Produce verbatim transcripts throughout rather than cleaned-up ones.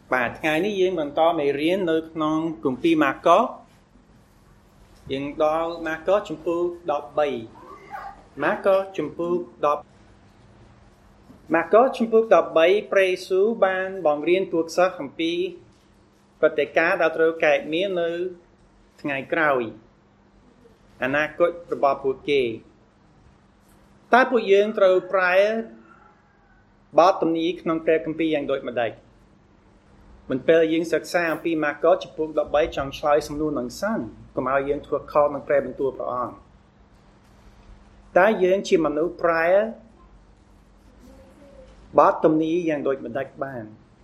បាទថ្ងៃនេះយើងបន្តមេរៀននៅក្នុងគម្ពីរម៉ាកុសយើងដល់ម៉ាកុសជំពូកដប់បីម៉ាកុសជំពូកដប់ម៉ាកុសជំពូកដប់បីព្រះយេស៊ូវបានបង្រៀនពួកសិស្សអំពីប្រតិការដែលត្រូវកើតមាននៅថ្ងៃក្រោយអនាគតរបស់ពួកគេតើពួកយើងត្រូវប្រែបទទំនាយក្នុងព្រះគម្ពីរយ៉ាងដូចម្តេចមិនពេលយើងសិក្សាអំពីម៉ាកុសជំពូកដប់បីចង់ឆ្លើយសំណួរនឹងសិនកុំឲ្យយើងធ្វើខុសនឹងព្រះបន្ទូលព្រះអង្គតើយើងជាមនុស្សប្រែបទទំនាយយ៉ាងដូចម្តេចបាន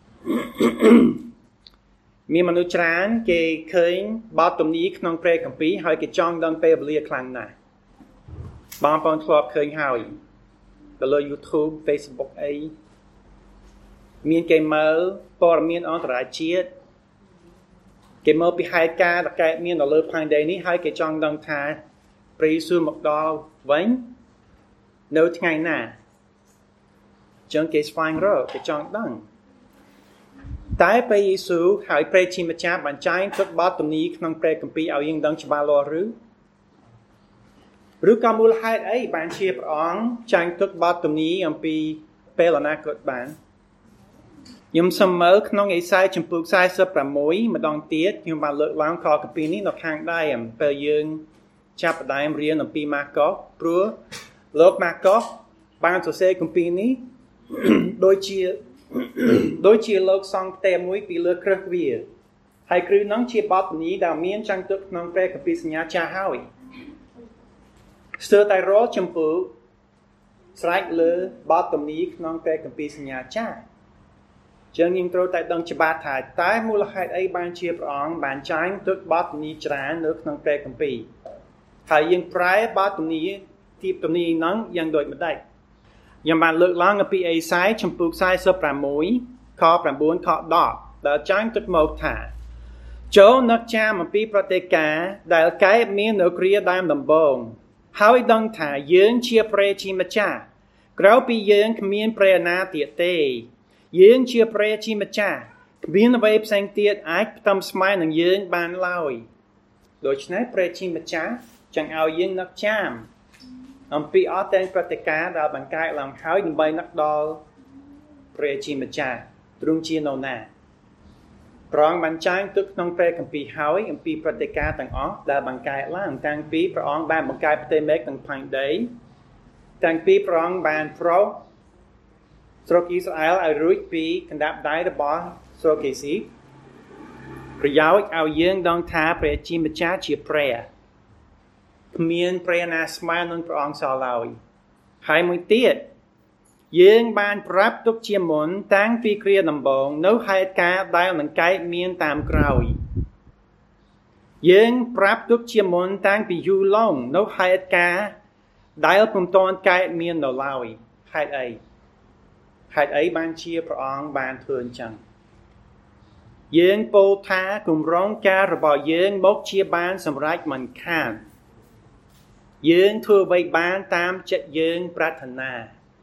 មានមនុស្សច្រើនគេឃើញបទទំនាយក្នុងព្រះគម្ពីរហើយគេចង់ដឹងពេលវេលាខ្លាំងណាស់បងប្អូនធ្លាប់ឃើញហើយទៅលើ YouTube Facebook អីមានគេមើលព័ត៌មានអន្តរជាតិគេមើលពីហេតុការណ៍ដែលកើតមាននៅលើផែនដីនេះហើយគេចង់ដឹងថាព្រះយេស៊ូវមកដល់វិញនៅថ្ងៃណាចឹងគេស្វែងរកគេចង់ដឹងតែព្រះយេស៊ូវហើយព្រះជាម្ចាស់បានចែងទុកបទទំនាយក្នុងព្រះគម្ពីរឲ្យយើងដឹងច្បាស់លាស់ឬឬក៏មូលហេតុអីបានជាព្រះអង្គចែងទុកបទទំនាយអំពីពេលអនាគតបានខ្ញុំសូមមើលក្នុងអេសាយជំពូកสี่สิบหกម្ដងទៀតខ្ញុំបានលើកឡើងខគម្ពីរនេះនៅខាងដៃអំពេលយើងចាប់ផ្ដើមរៀនអំពីម៉ាកុសព្រោះលោកម៉ាកុសបានសរសេរគម្ពីរនេះដូចជាដូចជាលោកសង់ផ្ទៃមួយពីលើគ្រឹះវាហើយគ្រឹះនោះជាបទទំនាយដែលមានចែងទុកក្នុងព្រះគម្ពីរសញ្ញាចាស់ហើយស្ទើរតែរាល់ជំពូកស្រេចលើបទទំនាយក្នុងព្រះគម្ពីរសញ្ញាចាស់ចឹងយើងត្រូវតែដឹងច្បាស់ថាតើមូលហេតុអីបានជាព្រះអង្គបានចែងទុកបទទំនាយច្រើននៅក្នុងព្រះគម្ពីរហើយយើងប្រែបទទំនាយទីទំនាយហ្នឹងយ៉ាងដូចម្តេចខ្ញុំបានលើកឡើងអំពីអេសាយជំពូកสี่สิบหกខnineខtenដែលចែងទុកមកថាចូលនឹកចាំអំពីប្រតិការដែលកើតមាននៅគ្រាដើមដំបូងហើយដឹងថាយើងជាព្រះជាម្ចាស់ក្រៅពីយើងគ្មានព្រះណាទៀតទេយើងជាព្រះជាម្ចាស់គ្មានអ្វីផ្សេងទៀតអាចផ្ទឹមស្មើនឹងយើងបានឡើយដូច្នេះព្រះជាម្ចាស់ចង់ឲ្យយើងនឹកចាំអំពីអត់តែប្រតិការដែលបានកើតឡើងហើយដើម្បីនឹកដល់ព្រះជាម្ចាស់ទ្រង់ជានៅណាព្រះអង្គបានចែងទុកក្នុងព្រះគម្ពីរហើយអំពីប្រតិការទាំងអស់ដែលបានកើតឡើងតាំងពីព្រះអង្គបានបង្កើតផ្ទៃមេឃនិងផែនដីតាំងពីព្រះអង្គបានប្រោសស្រុកអ៊ីស្រាអែលឲ្យរួចពីកណ្ដាប់ដៃរបស់ស្រុកអេស៊ីបប្រយោជន៍ឲ្យយើងដឹងថាព្រះជាម្ចាស់ជាព្រះគ្មានព្រះណាស្មើនឹងព្រះអង្គសោះឡើយហើយមួយទៀតយើងបានប្រាប់ទុកជាមុនតាំងពីគ្រាដំបូងនៅហេតុការណ៍ដែលនឹងកើតមានតាមក្រោយយើងប្រាប់ទុកជាមុនតាំងពីយូរឡងនៅហេតុការណ៍ដែលពុំទាន់កើតមាននៅឡើយហេតុអីហេតុអីបានជាព្រះអង្គបានធ្វើអញ្ចឹងយើងពោលថាគម្រោងការរបស់យើងមកជាបានសម្រេចមិនខានយើងធ្វើអ្វីបានតាមចិត្តយើងប្រាថ្នា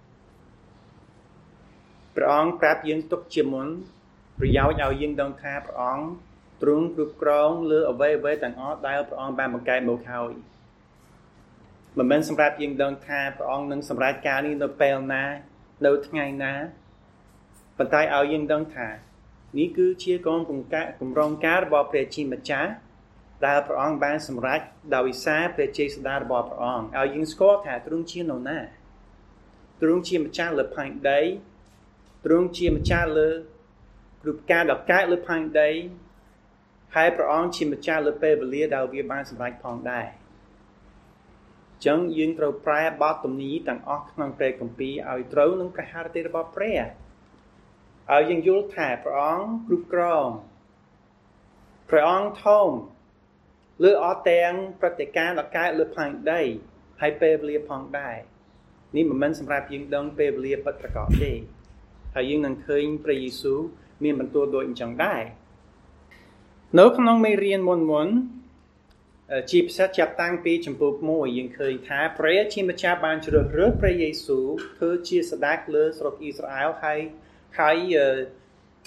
ព្រះអង្គប្រាប់យើងទុកជាមុនប្រយោជន៍ឲ្យយើងដឹងថាព្រះអង្គទ្រង់គ្រប់គ្រងលើអ្វីអ្វីទាំងអស់ដែលព្រះអង្គបានបង្កើតមកហើយមិនមែនសម្រាប់យើងដឹងថាព្រះអង្គនឹងសម្រេចការនេះនៅពេលណានៅថ្ងៃណាប៉ុន្តែឲ្យយើងដឹងថានេះគឺជាកងបង្កើតគម្រោងការរបស់ព្រះជាម្ចាស់ដែលព្រះអង្គបានសម្រេចដោយវិសាព្រះចេស្តារបស់ព្រះអង្គឲ្យយើងស្គាល់ថាទ្រង់ជានរណាទ្រង់ជាម្ចាស់លើផែនដីទ្រង់ជាម្ចាស់លើគ្រប់ការដែលកើតលើផែនដីហើយព្រះអង្គជាម្ចាស់លើពេលវេលាដែលវាបានសម្រេចផងដែរចឹងយើងត្រូវប្រែបទទំនាយទាំងអស់ក្នុងព្រះគម្ពីរឲ្យត្រូវនឹងព្រះハរតិរបស់ព្រះឲ្យយើងយល់ថាព្រះអង្គគ្រប់គ្រងព្រះអង្គធំលើអត់ទាំងប្រតិការដែលកើតលើផែនដីហើយពេលវេលាផងដែរនេះមិនមែនសម្រាប់យើងដឹងពេលវេលាពិតប្រាកដទេហើយយើងនឹងឃើញព្រះយេស៊ូវមានបន្ទូលដូចអញ្ចឹងដែរនៅក្នុងមេរៀនមុនមុនជាពិសេសចាប់តាំងពីជំពូកមួយយើងឃើញថាព្រះជាម្ចាស់បានជ្រើសរើសព្រះយេស៊ូវធ្វើជាស្ដេចលើស្រុកអ៊ីស្រាអែលហើយហើយ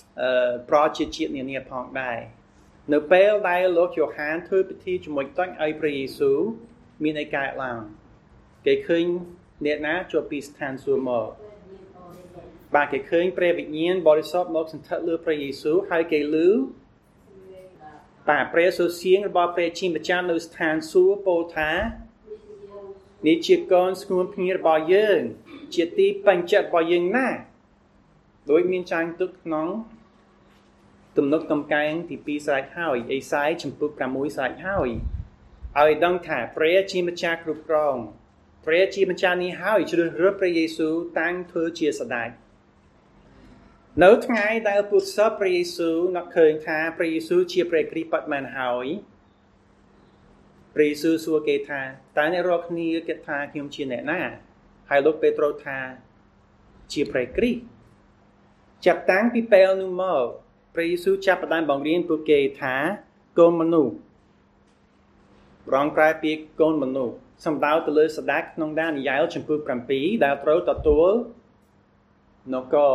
ប្រជាជាតិនានាផងដែរនៅពេលដែលលោកយ៉ូហានធ្វើពិធីជាមួយតាំងឲ្យព្រះយេស៊ូវមានអីកើតឡើងគេឃើញអ្នកណាចូលពីស្ថានសួគ៌មកបាទគេឃើញព្រះវិញ្ញាណបរិសុទ្ធមកសន្ធិដ្ឋលើព្រះយេស៊ូវហើយគេឮបាទព្រះសូរសៀងរបស់ព្រះជាម្ចាស់នៅស្ថានសួគ៌ពោលថានេះជាកូនស្ងួនភ្ងារបស់យើងជាទីពេញចិត្តរបស់យើងណាស់ដោយមានចាញ់ទឹកក្នុងទំនុកកំកែងទីពីរស្រេចហើយអេសាយចំពុកប្រាំមួយស្រេចហើយឲ្យដឹងថាព្រះជាម្ចាស់គ្រប់គ្រងព្រះជាម្ចាស់នេះហើយជ្រើសរើសព្រះយេស៊ូវតាំងធ្វើជាស្ដេចនៅថ្ងៃដែលពួកសិស្សព្រះយេស៊ូវនឹកឃើញថាព្រះយេស៊ូវជាព្រះគ្រីស្ទពិតមែនហើយព្រះយេស៊ូវសួរគេថាតើអ្នករាល់គ្នាគិតថាខ្ញុំជាអ្នកណាហើយលោកពេត្រុសថាជាព្រះគ្រីស្ទចាប់តាំងពីពេលនោះមកព្រះយេស៊ូវចាប់ផ្ដើមបង្រៀនពួកគេថាកូនមនុស្សប្រងប្រែពាក្យកូនមនុស្សសំដៅទៅលើស្ដេចក្នុងដានីយ៉ែលចំពុកប្រាំពីរដែលត្រូវទទួលនគរ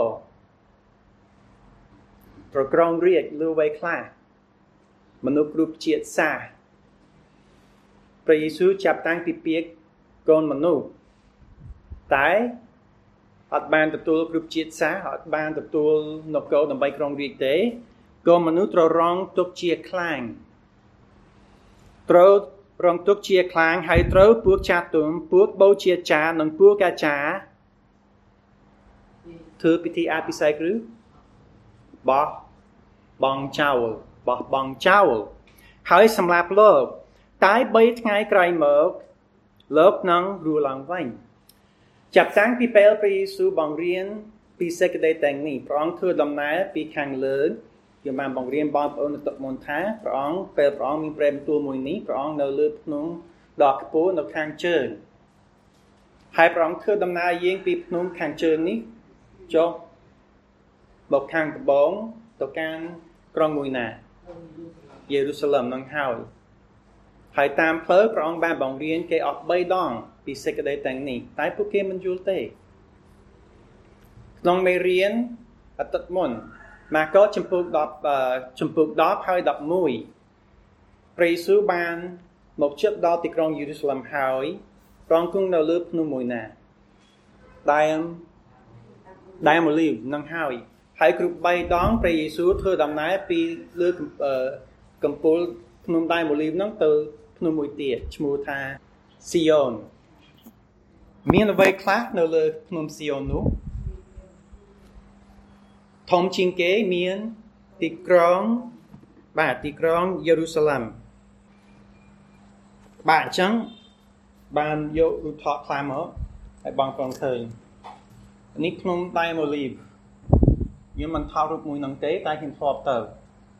ប្រក្រងរាជលើវ័យខ្លះមនុស្សគ្រប់ជាតិសាសន៍ព្រះយេស៊ូវចាប់តាំងពីពាក្យកូនមនុស្សតែអត់បានទទួលគ្រប់ជាតិសាសន៍អត់បានទទួលនគរដើម្បីក្រុងរាជទេកូនមនុស្សត្រូវរងទុក្ខជាខ្លាំងត្រូវរងទុក្ខជាខ្លាំងហើយត្រូវពួកចាស់ទុំពួកបូជាចារនិងពួកកាចាធ្វើពិធីអភិសេកឬបោះបង់ចោលបោះបង់ចោលហើយសម្រាប់លោកតែបីថ្ងៃក្រោយមកលោកនឹងរស់ឡើងវិញចាប់តាំងពីពេលព្រះយេស៊ូវបង្រៀនពីសេចក្តីទាំងនេះព្រះអង្គធ្វើដំណើរពីខាងលើខ្ញុំបានបង្រៀនបងប្អូននៅទឹកមុនថាព្រះអង្គពេលព្រះអង្គមានព្រះបន្ទូលមួយនេះព្រះអង្គនៅលើភ្នំដ៏ខ្ពស់នៅខាងជើងហើយព្រះអង្គធ្វើដំណើរយាងពីភ្នំខាងជើងនេះចុះមកខាងត្បូងទៅកាន់ក្រុងមួយណាយេរូសាឡឹមនឹងហើយហើយតាមផ្លូវព្រះអង្គបានបង្រៀនគេអស់បីដងពីសេចក្តីទាំងនេះតែពួកគេមិនយល់ទេក្នុងមេរៀនអាទិត្យមុនម៉ាកុសចំពុក10ចំពុក10ហើយ11ព្រះយេស៊ូវបានមកជិតដល់ទីក្រុងយេរូសាឡឹមហើយព្រះអង្គគង់នៅលើភ្នំមួយណាដែលដែលម៉ូលីវនឹងហើយហើយគ្រប់បីដងព្រះយេស៊ូវធ្វើដំណើរពីលើកំពូលភ្នំដែលម៉ូលីវហ្នឹងទៅភ្នំមួយទៀតឈ្មោះថាស៊ីយ៉ូនមានអ្វីខ្លះនៅលើភ្នំស៊ីយ៉ូននោះធំជាងគេមានទីក្រុងបាទទីក្រុងយេរូសាឡឹមបាទអញ្ចឹងបានយករូបថតខ្លះមកឲ្យបងប្អូនឃើញនេះភ្នំដែលម៉ូលីវយើងមិនថតរូបមួយហ្នឹងទេតែខ្ញុំធ្លាប់ទៅ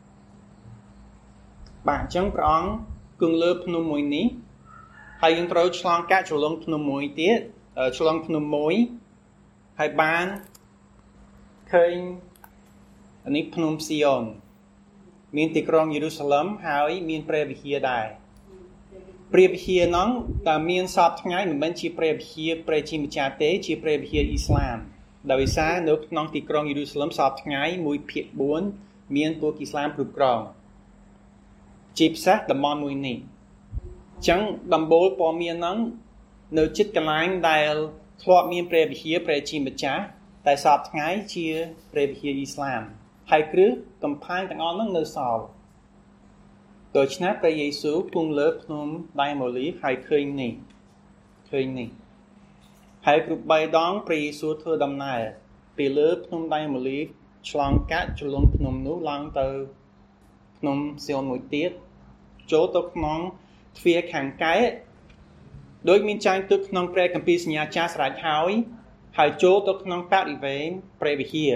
បាទអញ្ចឹងព្រះអង្គគង់លើភ្នំមួយនេះហើយយើងត្រូវឆ្លងកាត់ជ្រលងភ្នំមួយទៀតឆ្លងភ្នំមួយហើយបានឃើញនេះភ្នំស៊ីយ៉ូនមានទីក្រុងយេរូសាឡឹមហើយមានព្រះវិហារដែរព្រះវិហារហ្នឹងតែមានសពថ្ងៃមិនមែនជាព្រះវិហារព្រះជាម្ចាស់ទេជាព្រះវិហារអ៊ីស្លាមដោយសារនៅក្នុងទីក្រុងយេរូសាឡឹមសពថ្ងៃមួយភាគបួនមានពួកអ៊ីស្លាមគ្រប់គ្រងជាពិសេសតំបន់មួយនេះអញ្ចឹងដំបូលព័ត៌មានហ្នឹងនៅជិតកន្លែងដែលធ្លាប់មានព្រះវិហារព្រះជាម្ចាស់តែសពថ្ងៃជាព្រះវិហារអ៊ីស្លាមហើយគ្រឹះកំផែងទាំងអស់ហ្នឹងនៅសល់ដូច្នេះព្រះយេស៊ូវគង់លើភ្នំដែលម៉ូលីវហើយឃើញនេះឃើញនេះហើយគ្រប់បីដងព្រះយេស៊ូវធ្វើដំណើរពីលើភ្នំដែលម៉ូលីវឆ្លងកាត់ជ្រលងភ្នំនោះឡើងទៅភ្នំស៊ីយ៉ូនមួយទៀតចូលទៅក្នុងទ្វារខាងកើតដោយមានចែងទុកក្នុងព្រះគម្ពីរសញ្ញាចាស់ស្រេចហើយហើយចូលទៅក្នុងបរិវេណព្រះវិហារ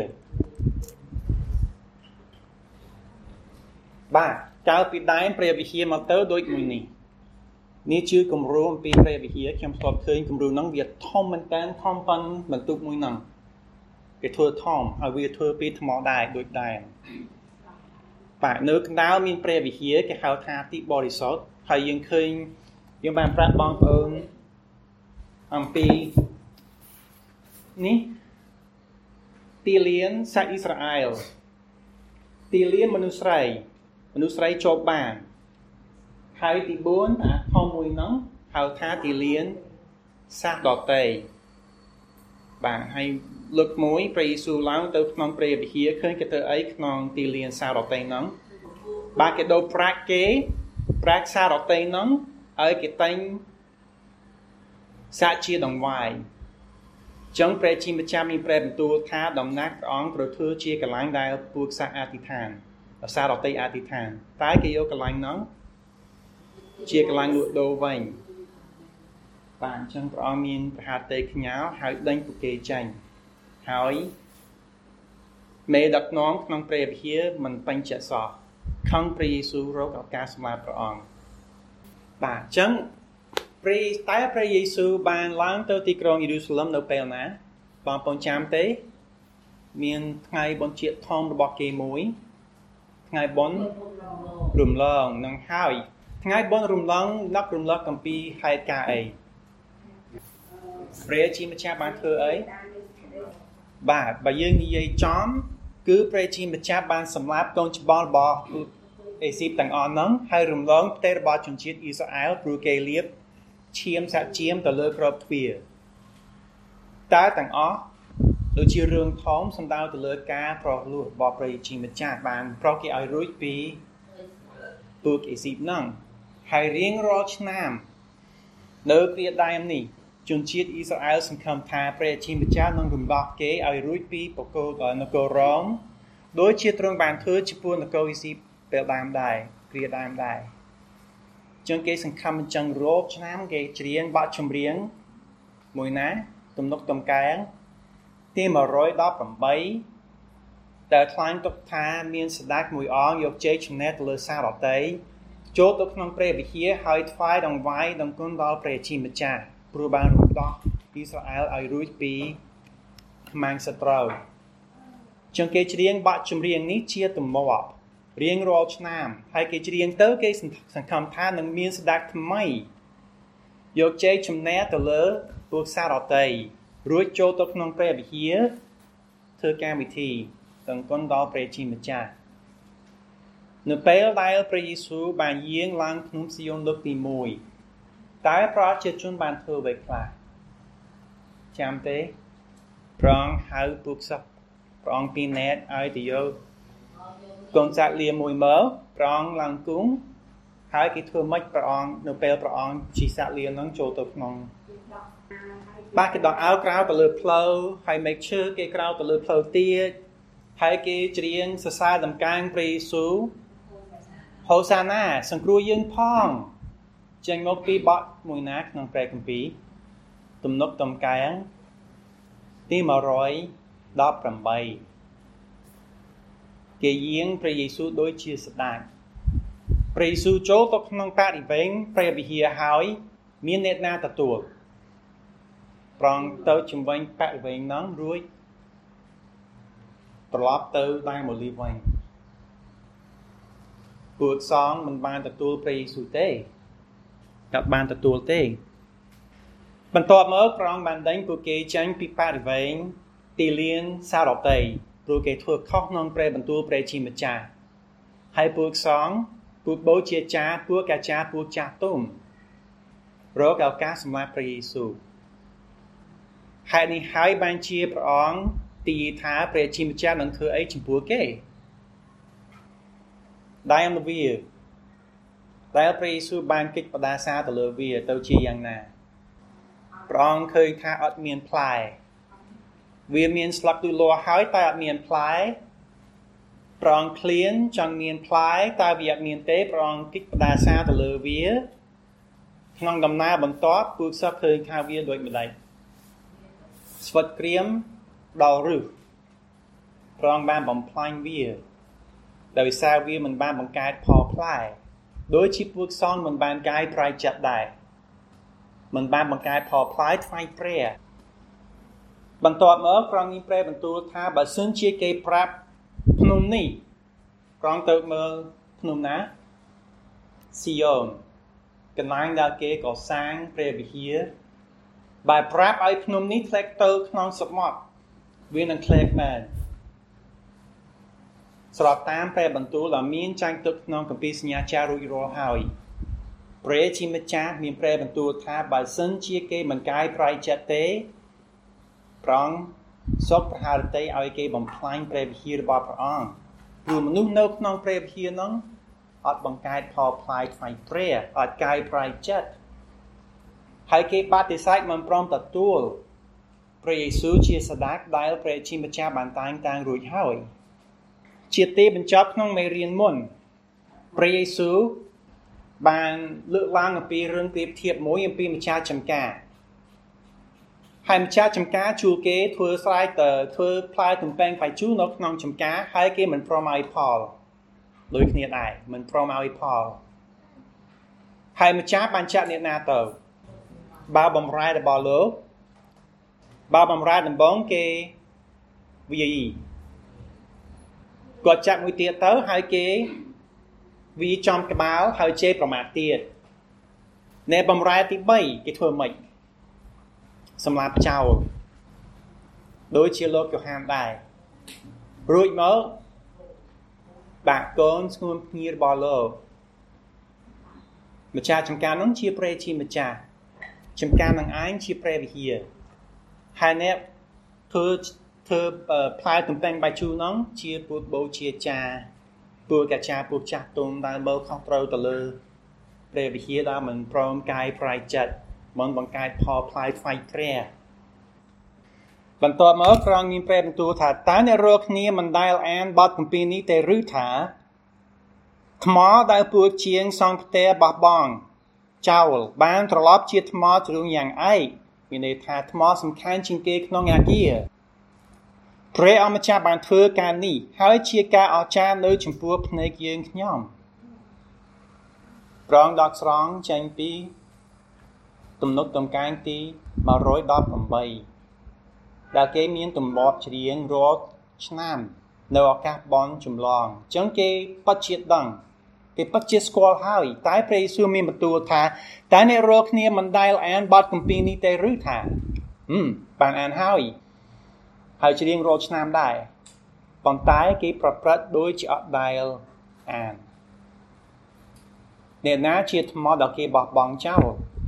បាទចៅពីដែនព្រះវិហារមកទៅដូចមួយនេះនេះជាគម្រោងអំពីព្រះវិហារខ្ញុំធ្លាប់ឃើញគម្រោងហ្នឹងវាធំមែនតើធំប៉ុនបន្ទុកមួយហ្នឹងគេធ្វើធំហើយវាធ្វើពីថ្មដែរដូចដែរបាទនៅកណ្ដាលមានព្រះវិហារគេហៅថាទីបរិសុទ្ធហើយយើងឃើញយើងបានប្រាប់បងប្អូនអំពីនេះទីលានសាច់អ៊ីស្រាអែលទីលានមនុស្សស្រីមនុស្សស្រីចូលបានហើយទីបួនអាធំមួយហ្នឹងហៅថាទីលានសាសដតេបាទហើយលើកមួយព្រះយេស៊ូវឡើងទៅក្នុងព្រះវិហារឃើញគេទៅអីក្នុងទីលានសាសដតេហ្នឹងបាទគេដូរប្រាក់គេប្រាក់សាសដតេហ្នឹងឲ្យគេតែងសាជាដងវាយចឹងព្រះជាម្ចាស់មានព្រះបន្ទូលថាដំណាក់ព្រះអង្គត្រូវធ្វើជាកន្លែងដែលពួកសាសអធិដ្ឋានសាសដតេអធិដ្ឋានតែគេយកកន្លែងហ្នឹងជាកន្លែងលក់ដូរវិញបាទអញ្ចឹងព្រះអង្គមានប្រហាតេខ្ញាល់ហើយដេញពួកគេចេញហើយមេដឹកនាំក្នុងព្រះវិហារមិនពេញចិត្តសោះខឹងព្រះយេស៊ូវរកឱកាសសម្រាប់ព្រះអង្គបាទអញ្ចឹងព្រះតែព្រះយេស៊ូវបានឡើងទៅទីក្រុងយេរូសាឡឹមនៅពេលណាបងប្អូនចាំទេមានថ្ងៃបុណ្យជាតិធំរបស់គេមួយថ្ងៃបុណ្យរំលងនឹងហើយថ្ងៃបុណ្យរំលងនឹករំលឹកអំពីហេតុការណ៍អីព្រះជាម្ចាស់បានធ្វើអីបាទបើយើងនិយាយចំគឺព្រះជាម្ចាស់បានសម្លាប់កូនច្បងរបស់អេស៊ីបទាំងអស់ហ្នឹងហើយរំលងផ្ទៃរបស់ជនជាតិអ៊ីស្រាអែលព្រោះគេលៀបឈាមសាក់ឈាមទៅលើក្របទ្វារតើទាំងអស់ដូចជារឿងធំសំដៅទៅលើការប្រោសលួសរបស់ព្រះជាម្ចាស់បានប្រោសគេឲ្យរួចពីពួកអេស៊ីបហ្នឹងហើយរៀងរាល់ឆ្នាំនៅគ្រាដើមនេះជនជាតិអ៊ីស្រាអែលសង្ឃឹមថាព្រះជាម្ចាស់នឹងរំដោះគេឲ្យរួចពីបកគលនគររ៉ូមដោយជាទ្រង់បានធ្វើចំពោះនគរអេស៊ីបពេលដើមដែរគ្រាដើមដែរចឹងគេសង្ឃឹមអញ្ចឹងរោគឆ្នាំគេច្រៀងបទចម្រៀងមួយណាទំនុកតំកែងទីone hundred eighteenតែថ្លែងទុកថាមានស្ដេចមួយអង្គយកជ័យជំនះទៅលើសាសដតេចូលទៅក្នុងព្រះវិហារហើយថ្វាយដង្វាយដង្គុណដល់ព្រះជាម្ចាស់ព្រោះបានរំដោះអ៊ីស្រាអែលឲ្យរួចពីខ្មាំងសត្រូវចឹងគេច្រៀងបទចម្រៀងនេះជាទម្លាប់រៀងរាល់ឆ្នាំហើយគេច្រៀងទៅគេសង្ឃឹមថានឹងមានស្ដេចថ្មីយកជ័យជំនះទៅលើពួកសាសដតេរួចចូលទៅក្នុងព្រះវិហារធ្វើកម្មវិធីដង្គុណដល់ព្រះជាម្ចាស់នៅពេលដែលព្រះយេស៊ូវបានយាងឡើងភ្នំស៊ីយ៉ូនលើកទីoneតែប្រជាជនបានធ្វើអ្វីខ្លះចាំទេព្រះអង្គហៅពួកសិស្សព្រះអង្គពីណែតឲ្យទៅយកកូនសាក់លាមួយមើលព្រះអង្គឡើងគង់ហើយគេធ្វើម៉េចព្រះអង្គនៅពេលព្រះអង្គជិះសាក់លានឹងចូលទៅក្នុងបាទគេដោះអាវក្រៅទៅលើផ្លូវហើយ make sure គេក្រៅទៅលើផ្លូវទៀតហើយគេច្រៀងសរសើរដំកើងព្រះយេស៊ូវហូសាណាសង្គ្រោះយើងផងចេញមកពីបទមួយណាក្នុងព្រះគម្ពីរទំនុកតំកែងទីone hundred eighteenគេយាងព្រះយេស៊ូវដូចជាស្ដេចព្រះយេស៊ូវចូលទៅក្នុងបរិវេណព្រះវិហារហើយមានអ្នកណាទទួលប្រងទៅជំវិញបរិវេណហ្នឹងរួចត្រឡប់ទៅដើមអូលីវវិញពួកសង្ឃមិនបានទទួលព្រះយេស៊ូវទេតែបានទទួលទេបន្ទាប់មកព្រះអង្គបានដេញពួកគេចេញពីបរិវេណទីលានសាសដតេព្រោះគេធ្វើខុសក្នុងព្រះបន្ទូលព្រះជាម្ចាស់ហើយពួកសង្ឃពួកបូជាចារ្យពួកកាចារ្យពួកចាស់ទុំរកឱកាសសម្រាប់ព្រះយេស៊ូវហេតុនេះហើយបានជាព្រះអង្គទីថាព្រះជាម្ចាស់នឹងធ្វើអីចំពោះគេដែលអំវាដែលព្រះយេស៊ូវបានកិច្ចបដាសាទៅលើវាទៅជាយ៉ាងណាព្រះអង្គឃើញថាអត់មានផ្លែវាមានស្លឹកទូលាស់ហើយតែអត់មានផ្លែព្រះអង្គឃ្លានចង់មានផ្លែតែវាអត់មានទេព្រះអង្គកិច្ចបដាសាទៅលើវាក្នុងដំណើរបន្ទាប់ពួកសិស្សឃើញថាវាដូចម្ដេចស្វិតក្រៀមដល់រឹសព្រះអង្គបានបំផ្លាញវាដោយសារវាមិនបានបង្កើតផលផ្លែដោយជាពួកសង្ឃមិនបានកាយប្រៃចិត្តដែរមិនបានបង្កើតផលផ្លែថ្វាយព្រះបន្ទាប់មកព្រះអង្គមានព្រះបន្ទូលថាបើសិនជាគេប្រាប់ភ្នំនេះព្រះអង្គទៅមើលភ្នំណាស៊ីយ៉ូនកន្លែងដែលគេកសាងព្រះវិហារបើប្រាប់ឲ្យភ្នំនេះធ្លាក់ទៅក្នុងសមុទ្រវានឹងធ្លាក់មែនស្របតាមព្រះបន្ទូលដែលមានចែងទុកក្នុងគម្ពីរសញ្ញាចាររួចរាល់ហើយព្រះជាម្ចាស់មានព្រះបន្ទូលថាបើសិនជាគេមិនកាយប្រៃចិត្តទេព្រះអង្គសូមប្រហារតីឲ្យគេបំផ្លាញព្រះវិហាររបស់ព្រះអង្គព្រោះមនុស្សនៅក្នុងព្រះវិហារនោះអត់បង្កើតផលផ្លែថ្វាយព្រះអត់កាយប្រៃចិត្តហើយគេបដិសេធមិនព្រមទទួលព្រះយេស៊ូវជាស្ដេចដែលព្រះជាម្ចាស់បានតែងតាំងរួចហើយជាទីបញ្ចប់ក្នុងមេរៀនមុនព្រះយេស៊ូវបានលើកឡើងអំពីរឿងប្រៀបធៀបមួយអំពីម្ចាស់ចម្ការហើយម្ចាស់ចម្ការជួលគេធ្វើស្រែទៅធ្វើផ្លែទំពាំងបាយជូរនៅក្នុងចម្ការហើយគេមិនព្រមឲ្យផលដូចគ្នាដែរមិនព្រមឲ្យផលហើយម្ចាស់បានចាក់អ្នកណាទៅបើបំរែរបស់លោកបើបំរែដំបងគេវាយគាត់ចាក់មួយទៀតទៅហើយគេវាចំក្បាលហើយជេរប្រមាថទៀតនៅបំរែទីបីគេធ្វើម៉េចសម្រាប់ចោលដូចជាលោកយ៉ូហានដែររួចមក បាក់កូនស្ងួនភ្ងារបស់លោកម្ចាស់ចំការនោះជាព្រះជាម្ចាស់ចំការនឹងឯងជាព្រះវិហារហើយអ្នកធ្វើធ្វើផ្លែទំពាំងបាយជូរនោះជាពុទ្ធបូជាចាពុទ្ធកាចាពុទ្ធចាស់ទុំដែលមើលខុសត្រូវទៅលើព្រះវិហារដែលមិនព្រមកាយប្រៃចិត្តមិនបង្កើតផលផ្លែថ្វាយព្រះបន្ទាប់មកព្រះអង្គមានព្រះបន្ទូលថាតើអ្នករាល់គ្នាមិនដែលអានបទគម្ពីរនេះទេឬថាថ្មដែលពួកជាងសង់ផ្ទះបោះបង់ចោលបានត្រឡប់ជាថ្មជ្រុងយ៉ាងឯកមានន័យថាថ្មសំខាន់ជាងគេក្នុងអាគារព្រះអម្ចាស់បានធ្វើការនេះហើយជាការអស្ចារ្យនៅចំពោះភ្នែកយើងខ្ញុំព្រះអង្គដកស្រង់ចេញពីទំនុកដំកើងទីមួយរយដប់ប្រាំបីដែលគេមានទម្លាប់ច្រៀងរាល់ឆ្នាំនៅឱកាសបុណ្យចម្លងអញ្ចឹងគេពិតជាដឹងគេពិតជាស្គាល់ហើយតែព្រះយេស៊ូវមានបន្ទូលថាតែអ្នករាល់គ្នាមិនដែលអានបទគម្ពីរនេះទេឬថាហឹមបានអានហើយហើយច្រៀងរាល់ឆ្នាំដែរប៉ុន្តែគេប្រព្រឹត្តដូចជាអត់ដែលអានអ្នកណាជាថ្មដែលគេបោះបង់ចោល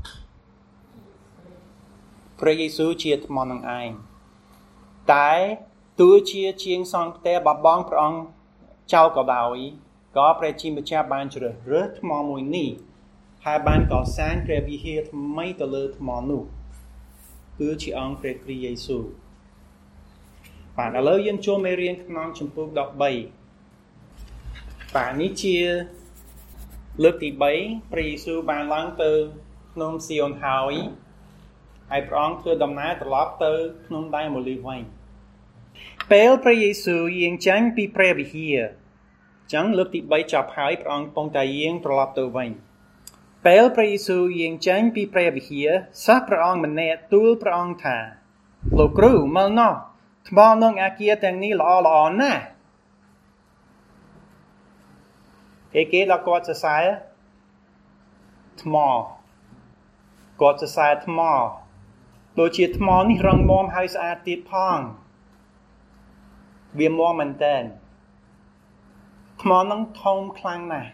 ព្រះយេស៊ូវជាថ្មនឹងឯងតែទោះជាជាងសង់ផ្ទះបោះបង់ព្រះអង្គចោលក៏ដោយក៏ព្រះជាម្ចាស់បានជ្រើសរើសថ្មមួយនេះហើយបានកសាងព្រះវិហារថ្មីទៅលើថ្មនោះគឺជាអង្គព្រះគ្រីស្ទយេស៊ូវបាទឥឡូវយើងចូលមេរៀនក្នុងជំពូកដប់បីបាទនេះជាលើកទីបីព្រះយេស៊ូវបានឡើងទៅភ្នំស៊ីអូនហើយហើយព្រះអង្គធ្វើដំណើរត្រឡប់ទៅភ្នំដៃម៉ូលីវវិញពេលព្រះយេស៊ូវយាងចេញពីព្រះវិហារចឹងលើកទីបីចប់ហើយព្រះអង្គកំពុងតែយាងត្រឡប់ទៅវិញពេលព្រះយេស៊ូវយាងចេញពីព្រះវិហារសិស្សព្រះអង្គម្នាក់ទូលព្រះអង្គថាលោកគ្រូមើលនោះថ្មក្នុងអាគារទាំងនេះល្អល្អណាស់គេគេដល់គាត់សរសើរថ្មគាត់សរសើរថ្មដូចជាថ្មនេះរឹងមាំហើយស្អាតទៀតផងវាមាំមែនតើថ្មនឹងធំខ្លាំងណាស់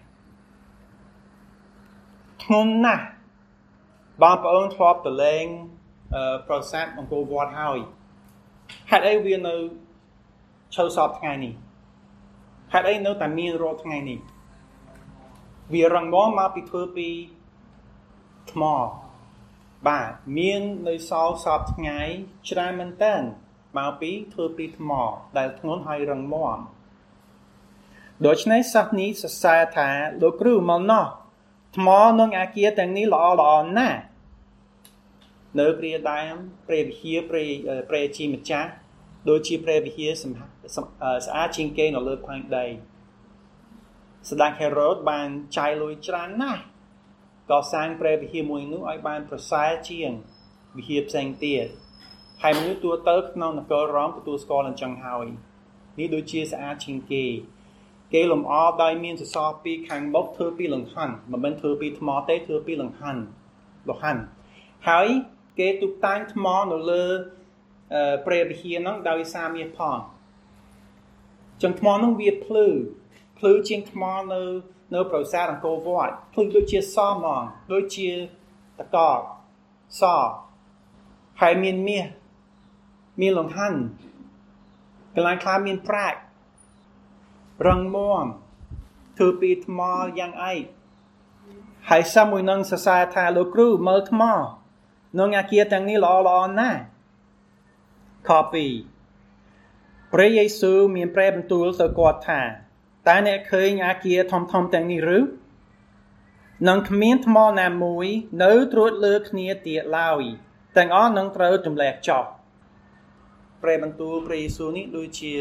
ធ្ងន់ណាស់បងប្អូនធ្លាប់ទៅលេងប្រាសាទអង្គរវត្តហើយហេតុអីវានៅឈើសពថ្ងៃនេះហេតុអីនៅតែមានរាល់ថ្ងៃនេះវារឹងមាំមកពីធ្វើពីថ្មបាទមាននៅសល់សពថ្ងៃច្រើនមែនតើមកពីធ្វើពីថ្មដែលធ្ងន់ហើយរឹងមាំដូច្នេះសិស្សនេះសរសើរថាលោកគ្រូមកណោះថ្មក្នុងអាគារទាំងនេះល្អល្អណាស់នៅព្រះដើមព្រះវិហារព្រះព្រះជាម្ចាស់ដូចជាព្រះវិហារស្អាតជាងគេនៅលើផែនដីស្ដេចហេរ៉ូតបានចាយលុយច្រើនណាស់ក៏សាងព្រះវិហារមួយនោះឲ្យបានប្រសើរជាងវិហារផ្សេងទៀតហើយមនុស្សទូទៅក្នុងនគររ៉ូមទទួលស្គាល់អញ្ចឹងហើយនេះដូចជាស្អាតជាងគេគេលម្អដោយមានសសរពីរខាងមុខធ្វើពីលង្ហិនមិនមែនធ្វើពីថ្មទេធ្វើពីលង្ហិនលង្ហិនហើយគេតុបតែងថ្មនៅលើព្រះវិហារនោះដោយសារមាសផងចឹងថ្មនោះវាភ្លឺភ្លឺជាងថ្មនៅនៅប្រាសាទអង្គរវត្តភ្លឺដូចជាសហ្មងដូចជាតកកសហើយមានមាសមានលង្ហាន់កន្លែងខ្លះមានប្រាក់រឹងមាំធ្វើពីថ្មយ៉ាងឯកហើយសាមួយនឹងសរសើរថាលោកគ្រូមើលថ្មនៅអាគារទាំងនេះល្អល្អណាស់ខពីព្រះយេស៊ូវមានព្រះបន្ទូលទៅគាត់ថាតើអ្នកឃើញអាគារធំធំទាំងនេះឬនឹងគ្មានថ្មណាមួយនៅត្រួតលើគ្នាទៀតឡើយទាំងអស់នឹងត្រូវទម្លាក់ចោលព្រះបន្ទូលព្រះយេស៊ូវនេះដូចជា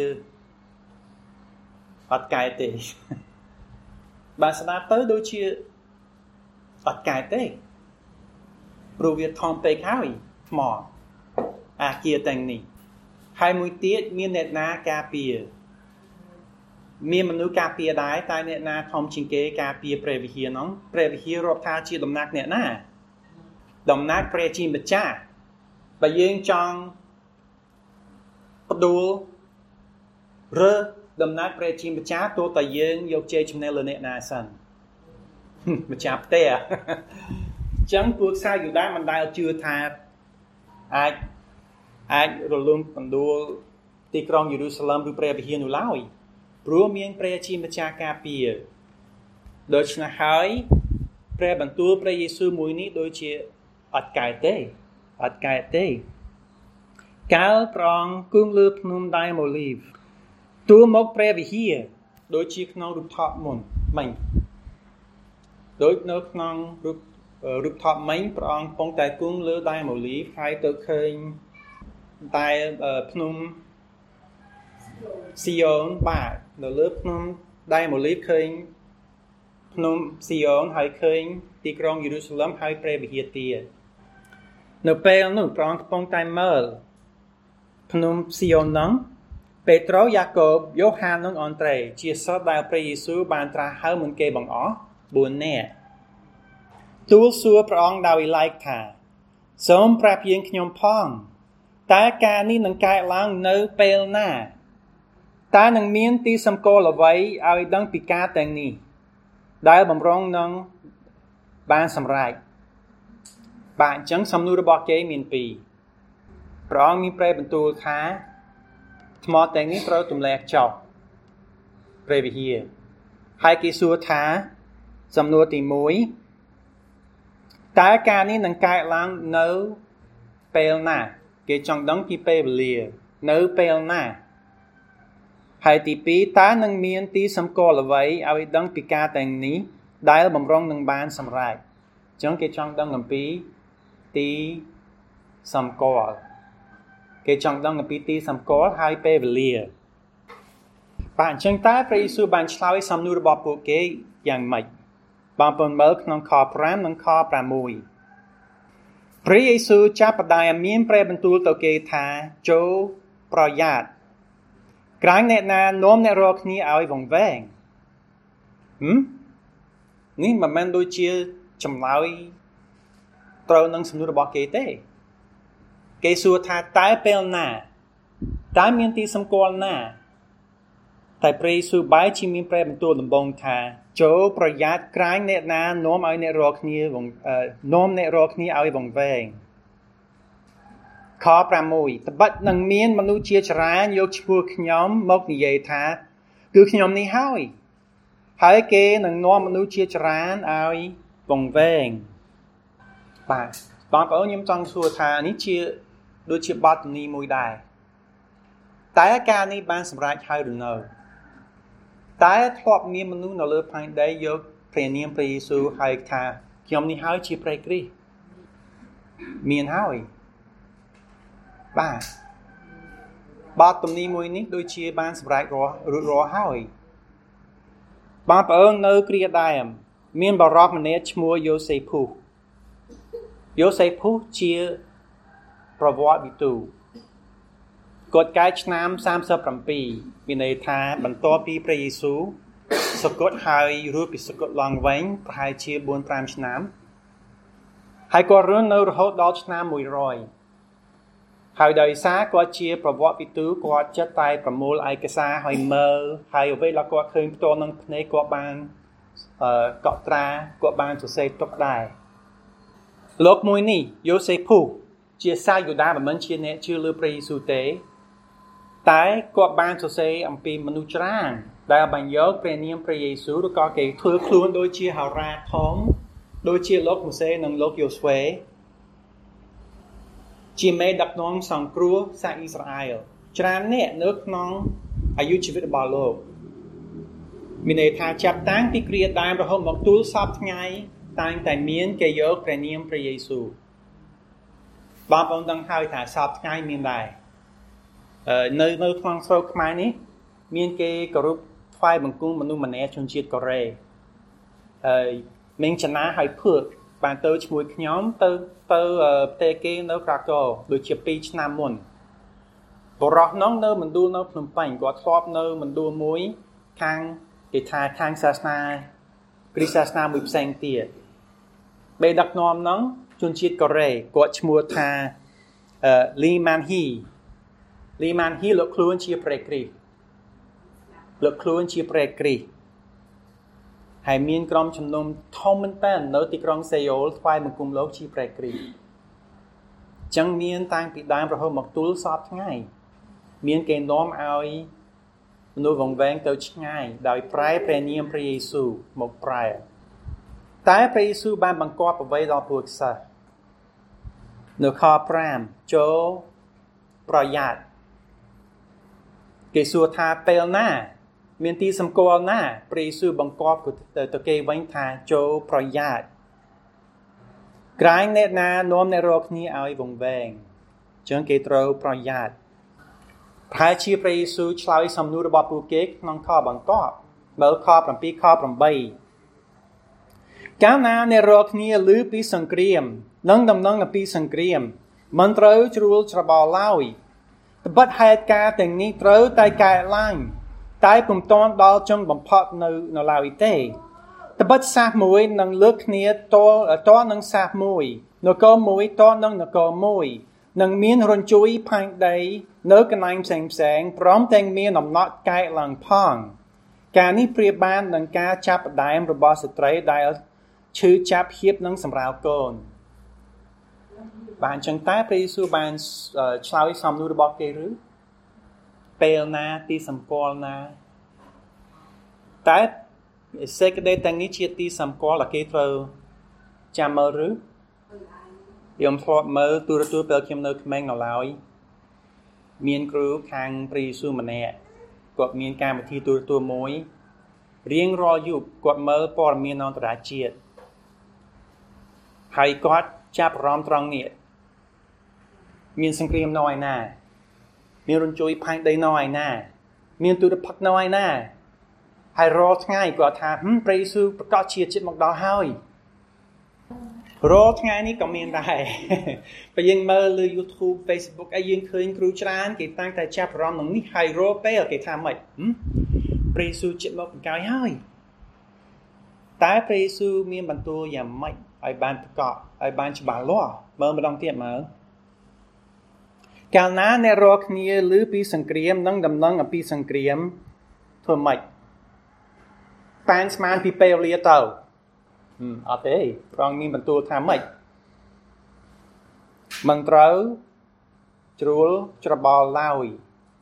អត់កែទេបើស្ដាប់ទៅដូចជាអត់កែទេព្រោះវាធំពេកហើយថ្មអាគារទាំងនេះហើយមួយទៀតមានអ្នកណាការពារមានមនុស្សការពារដែរតែអ្នកណាធំជាងគេការពារព្រះវិហារនោះព្រះវិហាររាប់ថាជាដំណាក់អ្នកណាដំណាក់ព្រះជាម្ចាស់បើយើងចង់ផ្ដួលរើដំណាក់ព្រះជាម្ចាស់ទោះតែយើងយកជ័យជំនះលើអ្នកណាសិនម្ចាស់ផ្ទះអញ្ចឹងពួកខ្សែយូដាមិនដែលជឿថាអាចអាចរលំបណ្ដួលទីក្រុងយេរូសាឡិមឬព្រះវិហារនោះឡើយព្រោះមានព្រះជាម្ចាស់ការពារដូច្នេះហើយព្រះបន្ទូលព្រះយេស៊ូវមួយនេះដូចជាអត់កែទេអត់កែទេកាលព្រះអង្គគង់លើភ្នំដៃម៉ូលីវទូមកព្រះវិហារដូចជាក្នុងរូបថតមុនមិញដូចនៅក្នុងរូបរូបថតមិញព្រះអង្គកំពុងតែគង់លើដៃម៉ូលីវហើយទៅឃើញតែភ្នំស៊ីយ៉ូនបាទនៅលើភ្នំដៃម៉ូលីវឃើញភ្នំស៊ីយ៉ូនហើយឃើញទីក្រុងយេរូសាឡិមហើយព្រះវិហារទៀតនៅពេលនោះព្រះអង្គកំពុងតែមើលភ្នំស៊ីយ៉ូននោះពេត្រុសយ៉ាកូបយ៉ូហាននិងអង់ត្រេជាសិស្សដែលព្រះយេស៊ូវបានត្រាស់ហៅមុនគេបង្អស់បួននាក់ទូលសួរព្រះអង្គដោយឡែកថាសូមប្រាប់យើងខ្ញុំផងតើការនេះនឹងកើតឡើងនៅពេលណាតើនឹងមានទីសម្គាល់អ្វីឲ្យដឹងពីការទាំងនេះដែលបំរុងនឹងបានសម្រេចបាទអញ្ចឹងសំណួររបស់គេមានពីរព្រះអង្គមានព្រះបន្ទូលថាថ្មទាំងនេះត្រូវទម្លាក់ចោលព្រះវិហារហើយគេសួរថាសំណួរទីមួយតើការនេះនឹងកើតឡើងនៅពេលណាគេចង់ដឹងពីពេលវេលានៅពេលណាហើយទីពីរតើនឹងមានទីសម្គាល់អ្វីឲ្យដឹងពីការទាំងនេះដែលបំរុងនឹងបានសម្រេចអញ្ចឹងគេចង់ដឹងអំពីទីសម្គាល់គេចង់ដឹងអំពីទីសម្គាល់ហើយពេលវេលាបាទអញ្ចឹងតើព្រះយេស៊ូវបានឆ្លើយសំណួររបស់ពួកគេយ៉ាងម៉េចបងប្អូនមើលក្នុងខប្រាំនិងខប្រាំមួយព្រះយេស៊ូវចាប់ផ្ដើមមានព្រះបន្ទូលទៅគេថាចូលប្រយ័ត្នក្រែងអ្នកណានាំអ្នករាល់គ្នាឲ្យវង្វេងហឹមនេះមិនមែនដូចជាចម្លើយត្រូវនឹងសំណួររបស់គេទេគេសួរថាតើពេលណាតើមានទីសម្គាល់ណាតែព្រះយេស៊ូវបែរជាមានព្រះបន្ទូលដំបូងថាចូលប្រយ័ត្នក្រែងអ្នកណានាំឲ្យអ្នករាល់គ្នាវង្វេងនាំអ្នករាល់គ្នាឲ្យវង្វេងខប្រាំមួយត្បិតនឹងមានមនុស្សជាច្រើនយកឈ្មោះខ្ញុំមកនិយាយថាគឺខ្ញុំនេះហើយហើយគេនឹងនាំមនុស្សជាច្រើនឲ្យវង្វេងបាទបងប្អូនខ្ញុំចង់សួរថានេះជាដូចជាបទនីមួយដែរតែការនេះបានសម្រេចហើយឬនៅតែធ្លាប់មានមនុស្សនៅលើផែនដីយកព្រះនាមព្រះយេស៊ូវហៅថាខ្ញុំនេះហើយជាព្រះគ្រីស្ទមានហើយបាទបទទំនីមួយនេះដូចជាបានសម្រេចរួចរាល់ហើយបងប្អូននៅគ្រាដើមមានបរិបម្នាក់ឈ្មោះយូសេភូសយូសេភូសជាប្រវត្តិវិទូគាត់កើតឆ្នាំសាមសិបប្រាំពីរមានន័យថាបន្ទាប់ពីព្រះយេស៊ូវសគត់ហើយរួចពីសគត់ឡើងវិញប្រហែលជាបួនប្រាំឆ្នាំហើយគាត់រស់នៅរហូតដល់ឆ្នាំមួយរយហើយដោយសារគាត់ជាប្រវត្តិវិទូគាត់ចិត្តតែប្រមូលឯកសារឲ្យមើលហើយអ្វីដែលគាត់ឃើញផ្ទាល់នឹងភ្នែកគាត់បានអឺកត់ត្រាគាត់បានសរសេរទុកដែរលោកមួយនេះយូសេភូជាសាយូដាមិនមែនជាអ្នកជឿលើព្រះយេស៊ូវទេតែគាត់បានសរសេរអំពីមនុស្សច្រើនដែលបានយកព្រះនាមព្រះយេស៊ូវឬក៏គេធ្វើខ្លួនដូចជាហោរាធំដូចជាលោកម៉ូសេនិងលោកយូស្វេជាមេដឹកនាំសង្គ្រោះសាសអ៊ីស្រាអែលច្រើនអ្នកនៅក្នុងអាយុជីវិតរបស់លោកមានន័យថាចាប់តាំងពីគ្រាដើមរហូតមកទល់សពថ្ងៃតែងតែមានគេយកព្រះនាមព្រះយេស៊ូវបងប្អូនដឹងហើយថាសពថ្ងៃមានដែរនៅនៅក្នុងស្រុកខ្មែរនេះមានគេគោរពថ្វាយបង្គំមនុស្សម្នាក់ជនជាតិកូរ៉េហើយមានចំណាឲ្យភឿកបានទៅឈ្មោះខ្ញុំទៅទៅប្រទេសគេនៅក្រាកូដូចជាពីរឆ្នាំមុនបរោះនោះនៅមណ្ឌលនៅភ្នំពេញគាត់ធ្លាប់នៅមណ្ឌលមួយខាងគេថាខាងសាសនាគ្រីស្ទសាសនាមួយផ្សេងទៀតបេដឹកនាំនោះជនជាតិកូរ៉េគាត់ឈ្មោះថាលីម៉ាន់ហ៊ីលីម៉ាន់ហ៊ីលោកខ្លួនជាព្រះគ្រីស្ទលោកខ្លួនជាព្រះគ្រីស្ទហើយមានក្រុមជំនុំធំមែនតើនៅទីក្រុងសេយ៉ូលថ្វាយបង្គំលោកជាព្រះគ្រីស្ទចឹងមានតាំងពីដើមរហូតមកទល់សពថ្ងៃមានគេនាំឲ្យមនុស្សវង្វេងទៅឆ្ងាយដោយប្រែព្រះនាមព្រះយេស៊ូវមកប្រែតែព្រះយេស៊ូវបានបង្គាប់អ្វីដល់ពួកសិស្សនៅខប្រាំចូលប្រយ័ត្នគេសួរថាពេលណាមានទីសម្គាល់ណាព្រះយេស៊ូវបង្គាប់ទៅគេវិញថាចូលប្រយ័ត្នក្រែងអ្នកណានាំអ្នករកគ្នាឲ្យវង្វេងចឹងគេត្រូវប្រយ័ត្នប្រហែលជាព្រះយេស៊ូវឆ្លើយសំណួររបស់ពួកគេក្នុងខបន្ទាប់មើលខប្រាំពីរខប្រាំបីកាលណាអ្នករកគ្នាឮពីសង្គ្រាមនិងដំណឹងអំពីសង្គ្រាមមិនត្រូវជ្រួលច្របល់ឡើយត្បិតហេតុការណ៍ទាំងនេះត្រូវតែកើតឡើងតែពុំទាន់ដល់ចុងបំផុតនៅនៅឡើយទេត្បិតសាសមួយនឹងលើកគ្នាតតនឹងសាសមួយនគរមួយតនឹងនគរមួយនឹងមានរញ្ជួយផែនដីនៅកន្លែងផ្សេងផ្សេងព្រមទាំងមានអំណត់កើតឡើងផងការនេះប្រៀបបាននឹងការចាប់ផ្ដើមរបស់ស្ត្រីដែលឈឺចាប់ហៀបនឹងសម្រាលកូនបានចឹងតែព្រះយេស៊ូវបានឆ្លើយសំណួររបស់គេឬពេលណាទីសម្គាល់ណាតែសេចក្តីទាំងនេះជាទីសម្គាល់ដែលគេត្រូវចាំមើលឬខ្ញុំធ្លាប់មើលទូរទស្សន៍ពេលខ្ញុំនៅក្មេងនៅឡើយមានគ្រូខាងព្រះយេស៊ូវម្នាក់គាត់មានកម្មវិធីទូរទស្សន៍មួយរៀងរាល់យប់គាត់មើលព័ត៌មានអន្តរជាតិហើយគាត់ចាប់អារម្មណ៍ត្រង់នេះមានសង្គ្រាមនៅឯណាមានរញ្ជួយផែនដីនៅឯណាមានទូរភ័ក្រនៅឯណាហើយរាល់ថ្ងៃគាត់ថាព្រះយេស៊ូវប្រកាសជាចិត្តមកដល់ហើយរាល់ថ្ងៃនេះក៏មានដែរបើយើងមើលលើ YouTube Facebook អីយើងឃើញគ្រូច្រើនគេតាំងតែចាប់អារម្មណ៍នឹងនេះហើយរាល់ពេលគេថាម៉េចព្រះយេស៊ូវចិត្តមកបង្កាយហើយតែព្រះយេស៊ូវមានបន្ទូលយ៉ាងម៉េចឲ្យបានប្រកបឲ្យបានច្បាស់លាស់មើលម្ដងទៀតមើលកាលណាអ្នករកគ្នាឮពីសង្គ្រាមនិងដំណឹងអំពីសង្គ្រាមធ្វើម៉េចប៉ានស្មានពីពេលវេលាទៅអត់ទេព្រះអង្គមានបន្ទូលថាម៉េចមិនត្រូវជ្រួលច្របល់ឡើយ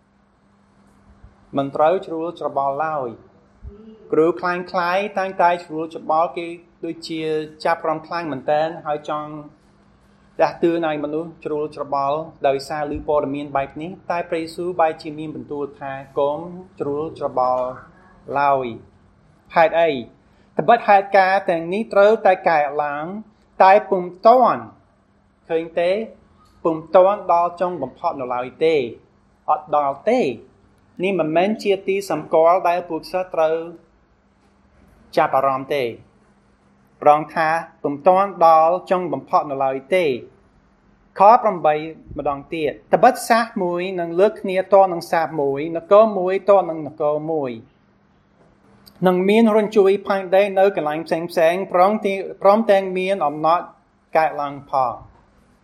មិនត្រូវជ្រួលច្របល់ឡើយគ្រូខ្លាំងខ្លាយតែងតែជ្រួលច្របល់គេដូចជាចាប់រំខ្លាំងមែនតើហើយចង់ដាស់តឿនឲ្យមនុស្សជ្រួលច្របល់ដោយសារឮព័ត៌មានបែបនេះតែព្រះយេស៊ូវបែរជាមានបន្ទូលថាកុំជ្រួលច្របល់ឡើយហេតុអីត្បិតហេតុការណ៍ទាំងនេះត្រូវតែកើតឡើងតែពុំទាន់ឃើញទេពុំទាន់ដល់ចុងបំផុតនៅឡើយទេអត់ដល់ទេនេះមិនមែនជាទីសម្គាល់ដែលពួកសិស្សត្រូវចាប់អារម្មណ៍ទេប្រងថាពុំទាន់ដល់ចុងបំផុតនៅឡើយទេខប្រាំបីម្ដងទៀតត្បិតសាសមួយនឹងលើកគ្នាតនឹងសាសមួយនគរមួយតនឹងនគរមួយនឹងមានរញ្ជួយផែនដីនៅកន្លែងផ្សេងផ្សេងព្រមទាំងព្រមទាំងមានអំណត់កើតឡើងផង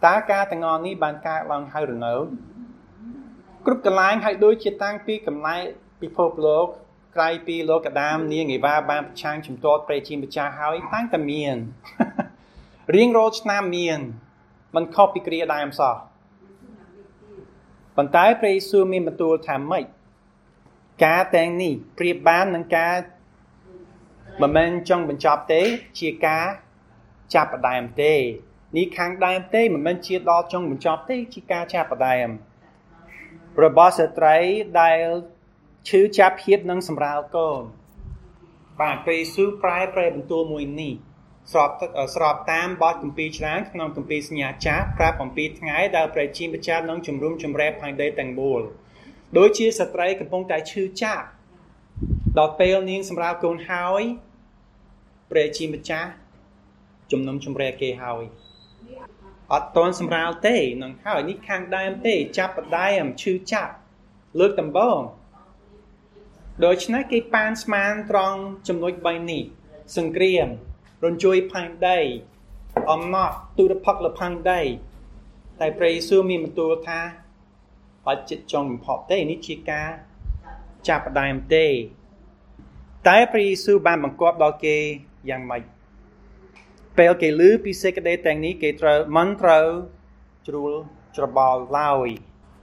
តាការទាំងអស់នេះបានកើតឡើងហើយឬនៅគ្រប់កន្លែងហើយដូចជាតាំងពីកំណែពិភពលោកក្រៃពីលោកអាដាមនាងអេវ៉ាបានប្រឆាំងជំទាត់ព្រះជាម្ចាស់ហើយតាំងតែមានរៀងរាល់ឆ្នាំមានមិនខុសពីគ្រាដើមសោះប៉ុន្តែព្រះយេស៊ូវមានបន្ទូលថាម៉េចការទាំងនេះប្រៀបបាននឹងការមិនមែនចង់បញ្ចប់ទេជាការចាប់ផ្ដើមទេនេះខាងដើមទេមិនមែនជាដល់ចង់បញ្ចប់ទេជាការចាប់ផ្ដើមរបស់ស្ត្រីដែលឈឺចាប់ភាពនឹងសម្រាលកូនបាទព្រះយេស៊ូវប្រែប្រែបន្ទូលមួយនេះស្របស្របតាមបទគម្ពីរច្រើនក្នុងគម្ពីរសញ្ញាចាស់ប្រាប់អំពីថ្ងៃដែលព្រះជាម្ចាស់នឹងជំរុំជម្រះផែនដីទាំងមូលដូចជាស្ត្រីកំពុងតែឈឺចាប់ដល់ពេលនាងសម្រាលកូនហើយព្រះជាម្ចាស់ជំនុំជម្រះគេហើយអត់តន់សម្រាលទេនឹងហើយនេះខាងដើមទេចាប់ផ្ដើមឈឺចាប់លើកដំបូងដូច្នេះគេប៉ានស្មានត្រង់ចំណុចបីនេះសង្គ្រាមរញ្ជួយផែនដីអំណត់ទូរភ័ក្រលើផែនដីតែព្រះយេស៊ូវមានបន្ទូលថាអត់ចិត្តចង់បំផុតទេនេះជាការចាប់ផ្ដើមទេតែព្រះយេស៊ូវបានបង្គាប់ដល់គេយ៉ាងម៉េចពេលគេឮពីសេចក្តីទាំងនេះគេត្រូវមិនត្រូវជ្រួលច្របល់ឡើយ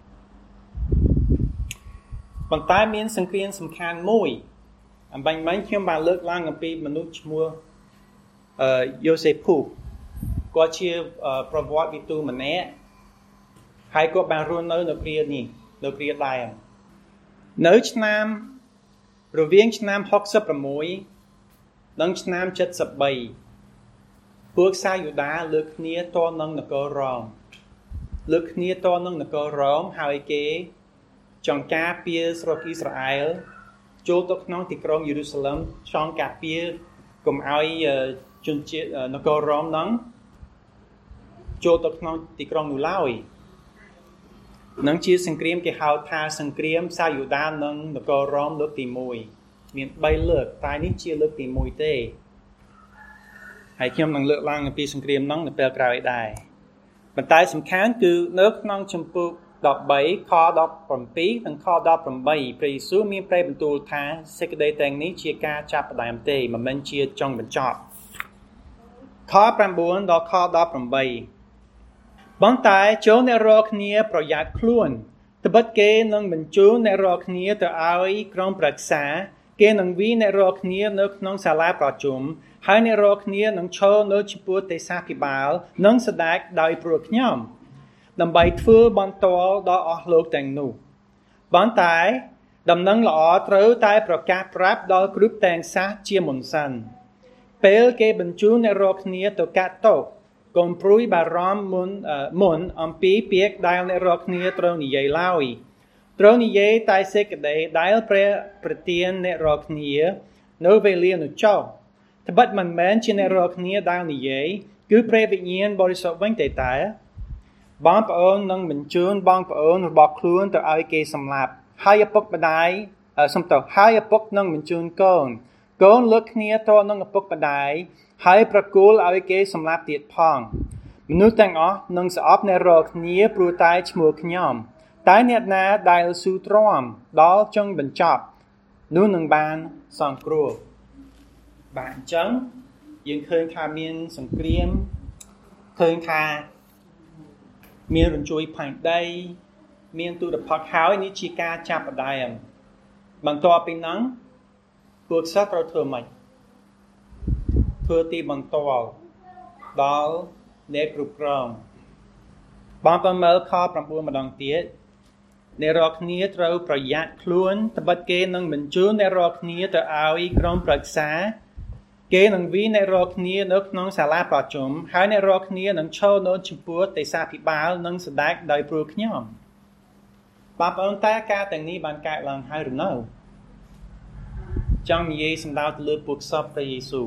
ប៉ុន្តែមានសង្គ្រាមសំខាន់មួយអំបញ្ញមិញខ្ញុំបានលើកឡើងអំពីមនុស្សឈ្មោះអឺយូសេភូគាត់ជាប្រវត្តិវិទូម្នាក់ហើយគាត់បានរស់នៅនៅគ្រានេះនៅគ្រាដែរនៅឆ្នាំរវាងឆ្នាំហុកសិបប្រាំនិងឆ្នាំเจ็ดสิบสามពួកសាយូដាលើកគ្នាតនឹងនគររ៉ូមលើកគ្នាតនឹងនគររ៉ូមហើយគេចង់ការពារស្រុកអ៊ីស្រាអែលចូលទៅក្នុងទីក្រុងយេរូសាឡិមចង់ការពារកុំឲ្យជនជាតិនគររ៉ូមហ្នឹងចូលទៅក្នុងទីក្រុងនោះឡើយនឹងជាសង្គ្រាមគេហៅថាសង្គ្រាមសាយូដានិងនគររ៉ូមលើកទីមួយមានបីលើកតែនេះជាលើកទីមួយទេហើយខ្ញុំនឹងលើកឡើងអំពីសង្គ្រាមហ្នឹងនៅពេលក្រោយដែរប៉ុន្តែសំខាន់គឺនៅក្នុងជំពូកដប់បីខដប់ប្រាំពីរនិងខដប់ប្រាំបីព្រះយេស៊ូវមានប្រែបន្ទូលថាសេចក្តីទាំងនេះជាការចាប់ផ្ដើមទេមិនមែនជាចុងបញ្ចប់ខប្រាំបួនដល់ខដប់ប្រាំបីប៉ុន្តែចូលអ្នករាល់គ្នាប្រយ័ត្នខ្លួនត្បិតគេនឹងបញ្ជូនអ្នករាល់គ្នាទៅឲ្យក្រុមប្រឹក្សាគេនឹងវិអ្នករាល់គ្នានៅក្នុងសាលាប្រជុំហើយអ្នករាល់គ្នានឹងឈរនៅចំពោះទេសាភិបាលនិងស្ដេចដោយព្រោះខ្ញុំដើម្បីធ្វើបន្ទាល់ដល់អស់លោកទាំងនោះប៉ុន្តែដំណឹងល្អត្រូវតែប្រកាសប្រាប់ដល់គ្រប់ទាំងសាសជាមុនសិនពេលគេបញ្ជូនអ្នករាល់គ្នាទៅកាត់ទោសកុំព្រួយបារម្ភមុនមុនអំពីពាក្យដែលអ្នករាល់គ្នាត្រូវនិយាយឡើយត្រូវនិយាយតែសេចក្តីដែលព្រះប្រទានអ្នករាល់គ្នានៅវេលានោះចុះត្បិតមិនមែនជាអ្នករាល់គ្នាដែលនិយាយគឺព្រះវិញ្ញាណបរិសុទ្ធវិញទេតែបងប្អូននឹងបញ្ជូនបងប្អូនរបស់ខ្លួនទៅឲ្យគេសម្លាប់ហើយឪពុកម្ដាយសំទោសហើយឪពុកនឹងបញ្ជូនកូនកូនលើកគ្នាតនឹងឪពុកម្ដាយហើយប្រគល់ឲ្យគេសម្លាប់ទៀតផងមនុស្សទាំងអស់នឹងស្អប់អ្នករាល់គ្នាព្រោះតែឈ្មោះខ្ញុំតែអ្នកណាដែលស៊ូទ្រាំដល់ចុងបញ្ចប់នោះនឹងបានសង្គ្រោះបាទអញ្ចឹងយើងឃើញថាមានសង្គ្រាមឃើញថាមានរញ្ជួយផែនដីមានទូរភ័ក្រហើយនេះជាការចាប់ផ្ដើមបន្ទាប់ពីហ្នឹងពួកសិស្សត្រូវធ្វើម៉េចធ្វើទីបន្ទាល់ដល់អ្នកគ្រប់គ្រងបងប្អូនមើលខប្រាំបួនម្ដងទៀតអ្នករាល់គ្នាត្រូវប្រយ័ត្នខ្លួនត្បិតគេនឹងបញ្ជូនអ្នករាល់គ្នាទៅឲ្យក្រុមប្រឹក្សាគេនឹងវិអ្នករាល់គ្នានៅក្នុងសាលាប្រជុំហើយអ្នករាល់គ្នានឹងឈរនៅចំពោះទេសាភិបាលនិងស្ដេចដោយព្រោះខ្ញុំបងប្អូនតើការទាំងនេះបានកើតឡើងហើយឬនៅចង់និយាយសំដៅទៅលើពួកសពព្រះយេស៊ូវ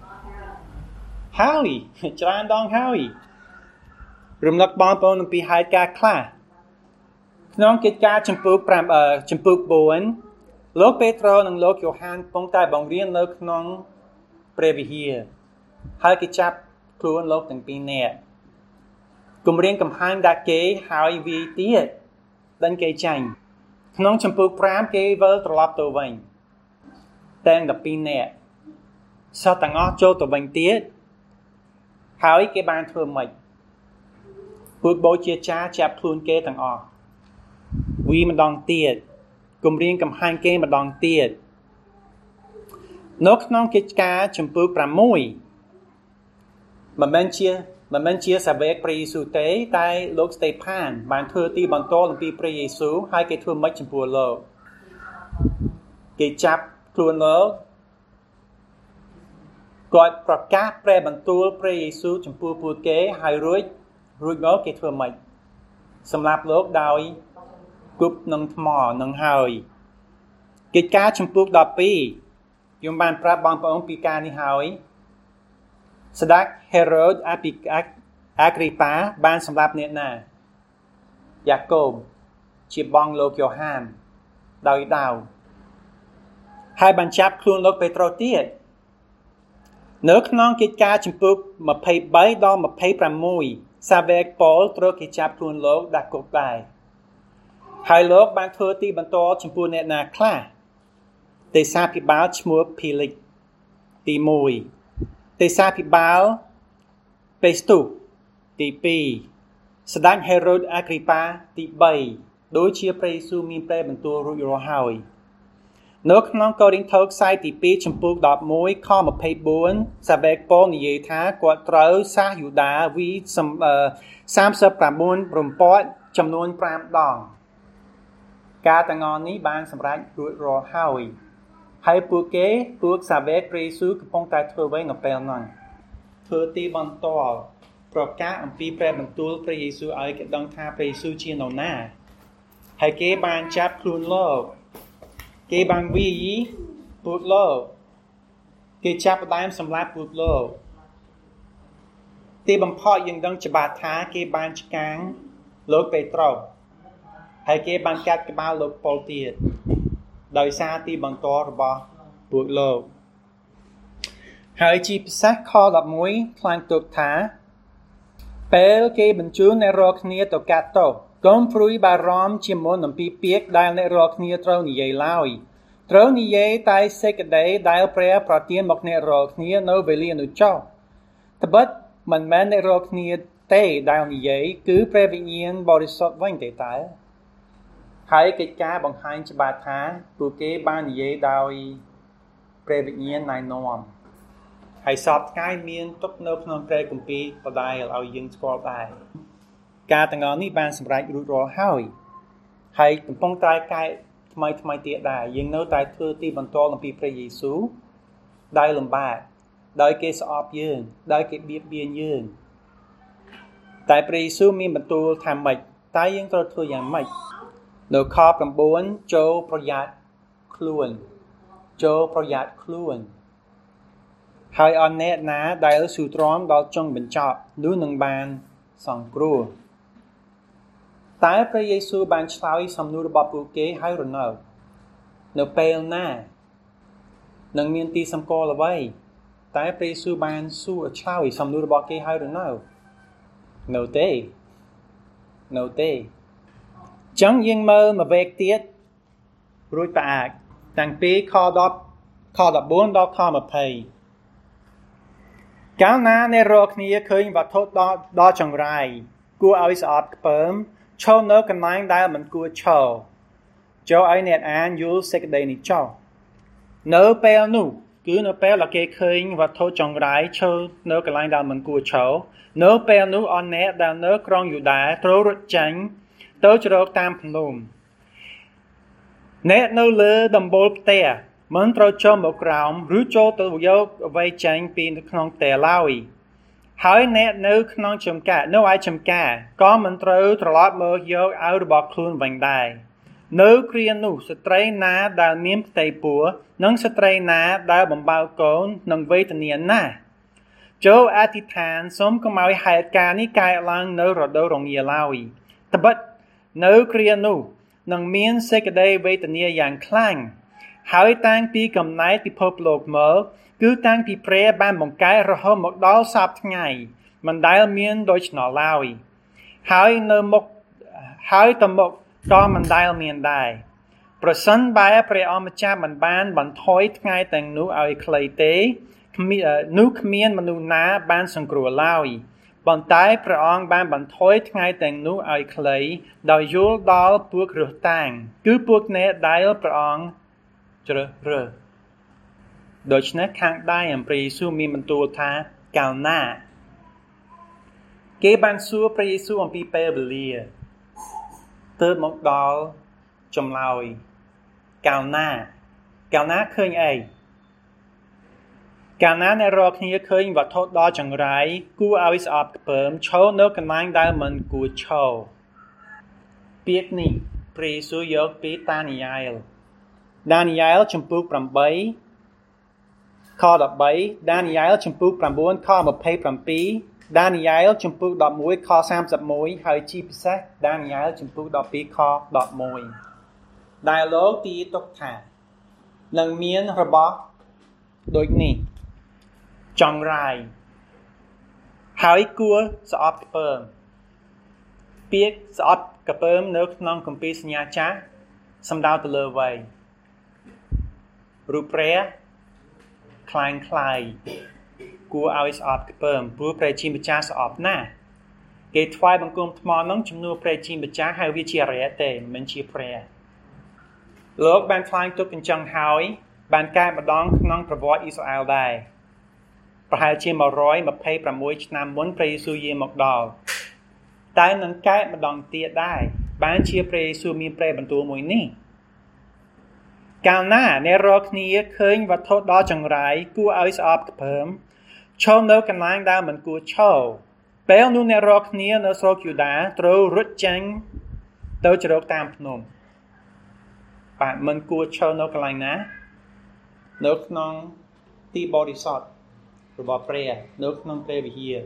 ហើយច្រើនដងហើយរំលឹកបងប្អូនអំពីហេតុការណ៍ខ្លះក្នុងកិច្ចការចំពោះប្រាំចំពោះបួនលោកពេត្រុសនិងលោកយ៉ូហានកំពុងតែបង្រៀននៅក្នុងព្រះវិហារហើយគេចាប់ខ្លួនលោកទាំងពីរនាក់គម្រាមកំហែងដាក់គេហើយវាទៀតដេញគេចាញ់ក្នុងចម្ពោះប្រាំគេវិលត្រឡប់ទៅវិញតែងតែពីរនាក់សត្វទាំងអស់ចូលទៅវិញទៀតហើយគេបានធ្វើម៉េចពួកបូជាចារចាប់ខ្លួនគេទាំងអស់វាម្ដងទៀតគម្រាមកំហែងគេម្ដងទៀតនៅក្នុងកិច្ចការចម្ពោះប្រាំមួយ មិនមែនជាមិនមែនជាសាវកព្រះយេស៊ូវទេតែលោកស្តេផានបានធ្វើទីបន្ទាល់អំពីព្រះយេស៊ូវហើយគេធ្វើម៉េចចំពោះលោកគេចាប់ខ្លួនលោកគាត់ប្រកាសព្រះបន្ទូលព្រះយេស៊ូវចំពោះពួកគេហើយរួចរួចមកគេធ្វើម៉េចសម្រាប់លោកដោយគប់នឹងថ្មនឹងហើយកិច្ចការចម្ពោះដប់ពីរខ្ញុំបានប្រាប់បងប្អូនពីការនេះហើយស្ដេចហេរ៉ូតអាពីអាគ្រីប៉ាបានសម្លាប់អ្នកណាយ៉ាកូបជាបងលោកយ៉ូហានដោយដាវហើយបានចាប់ខ្លួនលោកពេត្រុសទៀតនៅក្នុងកិច្ចការចម្ពោះម្ភៃបីដល់ម្ភៃប្រាំមួយសាវកប៉ូលត្រូវគេចាប់ខ្លួនលោកដាក់គុកដែរហើយលោកបានធ្វើទីបន្ទាល់ចំពោះអ្នកណាខ្លះទេសាភិបាលឈ្មោះភីលិចទីមួយទេសាភិបាលពេស្ទូទីពីរស្ដេចហេរ៉ូតអាគ្រីប៉ាទីបីដូចជាព្រះយេស៊ូវមានព្រះបន្ទូលរួចរាល់ហើយនៅក្នុងកូរិនថូសខ្សែទីពីរចំពោះដប់មួយខម្ភៃបួនសាវកប៉ូលនិយាយថាគាត់ត្រូវសាសយូដាវីសាមសិបប្រាំបួនរំពាត់ចំនួនប្រាំដងការទាំងអស់នេះបានសម្រេចរួចរាល់ហើយហើយពួកគេពួកសាវកព្រះយេស៊ូវកំពុងតែធ្វើអ្វីនៅពេលនោះធ្វើទីបន្ទាល់ប្រកាសអំពីព្រះបន្ទូលព្រះយេស៊ូវឲ្យគេដឹងថាព្រះយេស៊ូវជានរណាហើយគេបានចាប់ខ្លួនលោកគេបានវាយពួកលោកគេចាប់ផ្ដើមសម្លាប់ពួកលោកទីបំផុតយើងដឹងច្បាស់ថាគេបានឆ្កាងលោកពេត្រុសហើយគេបានកាត់ក្បាលលោកប៉ុលទៀតដោយសារទីបន្ទាល់របស់ពួកលោកហើយជាពិសេសខដប់មួយថ្លែងទុកថាពេលគេបញ្ជូនអ្នករាល់គ្នាទៅកាត់ទោសកុំព្រួយបារម្ភជាមុនអំពីពាក្យដែលអ្នករាល់គ្នាត្រូវនិយាយឡើយត្រូវនិយាយតែសេចក្តីដែលព្រះប្រទានមកអ្នករាល់គ្នានៅវេលានោះចុះត្បិតមិនមែនអ្នករាល់គ្នាទេដែលនិយាយគឺព្រះវិញ្ញាណបរិសុទ្ធវិញទេតើហើយកិច្ចការបង្ហាញច្បាស់ថាពួកគេបាននិយាយដោយព្រះវិញ្ញាណណែនាំហើយសពថ្ងៃមានទុកនៅក្នុងព្រះគម្ពីរបដាយឲ្យយើងស្គាល់ដែរការទាំងអស់នេះបានសម្រេចរួចរាល់ហើយហើយកំពុងតែកែថ្មីថ្មីទៀតដែរយើងនៅតែធ្វើទីបន្ទាល់អំពីព្រះយេស៊ូវដោយលំបាកដោយគេស្អប់យើងដោយគេបៀតបៀនយើងតែព្រះយេស៊ូវមានបន្ទូលថាម៉េចតែយើងត្រូវធ្វើយ៉ាងម៉េចនៅខ9ចូលប្រយ័ត្នខ្លួនចូលប្រយ័ត្នខ្លួនហើយអនអ្នកណាដែលស៊ូទ្រាំដល់ចុងបញ្ចប់នោះនឹងបានសង្គ្រោះតែព្រះយេស៊ូវបានឆ្លើយសំណួររបស់ពួកគេហើយរនៅនៅពេលណានឹងមានទីសម្គាល់អ្វីតែព្រះយេស៊ូវបានសួរឆ្លើយសំណួររបស់គេហើយរនៅនៅទេនៅទេចឹងយើងមើលមួយវេកទៀតរួចផ្អាកតាំងពីខ10ខ14ដល់ខ20កាលណាអ្នករាល់គ្នាឃើញវត្ថុដល់ដល់ចង្រៃគួរឲ្យស្អប់ខ្ពើមឈរនៅកន្លែងដែលមិនគួរឈរចូលឲ្យអ្នកអានយល់សេចក្តីនេះចោលនៅពេលនោះគឺនៅពេលដែលគេឃើញវត្ថុចង្រៃឈរនៅកន្លែងដែលមិនគួរឈរនៅពេលនោះអនអ្នកដែលនៅក្រុងយូដាត្រូវរត់ចេញទៅជ្រកតាមភ្នំអ្នកនៅលើដំបូលផ្ទះមិនត្រូវចូលមកក្រោមឬចូលទៅយកអ្វីចេញពីក្នុងផ្ទះឡើយហើយអ្នកនៅក្នុងចំការនៅឯចំការក៏មិនត្រូវត្រឡប់មកយកអាវរបស់ខ្លួនវិញដែរនៅគ្រានោះស្ត្រីណាដែលមានផ្ទៃពោះនិងស្ត្រីណាដែលបំបៅកូននឹងវេទនាណាស់ចូលអធិដ្ឋានសូមកុំឲ្យហេតុការណ៍នេះកើតឡើងនៅរដូវរងាឡើយត្បិតនៅគ្រានោះនឹងមានសេចក្តីវេទនាយ៉ាងខ្លាំងហើយតាំងពីកំណែពិភពលោកមកគឺតាំងពីព្រះបានបង្កើតរហូតមកដល់សព្វថ្ងៃមិនដែលមានដូច្នោះឡើយហើយនៅមុខហើយទៅមុខក៏មិនដែលមានដែរប្រសិនបើព្រះអម្ចាស់មិនបានបន្ថយថ្ងៃទាំងនោះឲ្យខ្លីទេនោះគ្មានមនុស្សណាបានសង្គ្រោះឡើយប៉ុន្តែព្រះអង្គបានបន្ថយថ្ងៃទាំងនោះឲ្យខ្លីដោយយល់ដល់ពួករស់តាំងគឺពួកអ្នកដែលព្រះអង្គជ្រើសរើសដូច្នេះខាងដៃអំព្រះយេស៊ូវមានបន្ទូលថាកាលណាគេបានសួរព្រះយេស៊ូវអំពីពេលវេលាទើបមកដល់ចម្លើយកាលណាកាលណាឃើញអីកាលណាអ្នករកគ្នាឃើញវត្ថុដ៏ចង្រៃគួរឲ្យស្អប់ខ្ពើមឈរនៅកន្លែងដែលមិនគួរឈរពាក្យនេះព្រះយេស៊ូវយកពីតានីយ៉ែលតានីយ៉ែលជំពូក8ខ13តានីយ៉ែលជំពូក9ខ27ដានីយ៉ែលជំពូក11ខ31ហើយជាពិសេសដានីយ៉ែលជំពូក12ខ11ដែលលោកទីទុកថានឹងមានរបស់ដូចនេះចង្រៃហើយគួរស្អប់ខ្ពើមពាក្យស្អប់ខ្ពើមនៅក្នុងគម្ពីរសញ្ញាចាស់សំដៅទៅលើអ្វីរូបព្រះคล้ายคล้ายគួរឲ្យស្អប់ខ្ពើមព្រោះព្រះជាម្ចាស់ស្អប់ណាស់គេថ្វាយបង្គំថ្មនឹងជំនួសព្រះជាម្ចាស់ហើយវាជាអរិយទេមិនជាព្រះលោកបានថ្លែងទុកអញ្ចឹងហើយបានកែម្ដងក្នុងប្រវត្តិអ៊ីស្រាអែលដែរប្រហែលជាmột trăm hai mươi sáuឆ្នាំមុនព្រះយេស៊ូវយាងមកដល់តែនឹងកែម្ដងទៀតដែរបានជាព្រះយេស៊ូវមានព្រះបន្ទូលមួយនេះកាលណាអ្នករកគ្នាឃើញវត្ថុដ៏ចង្រៃគួរឲ្យស្អប់ខ្ពើមឈរនៅកន្លែងដែលមិនគួរឈរពេលនោះអ្នករកគ្នានៅស្រុកយូដាត្រូវរត់ចេញទៅជ្រកតាមភ្នំបាទមិនគួរឈរនៅកន្លែងណានៅក្នុងទីបរិសុទ្ធរបស់ព្រះនៅក្នុងព្រះវិហារ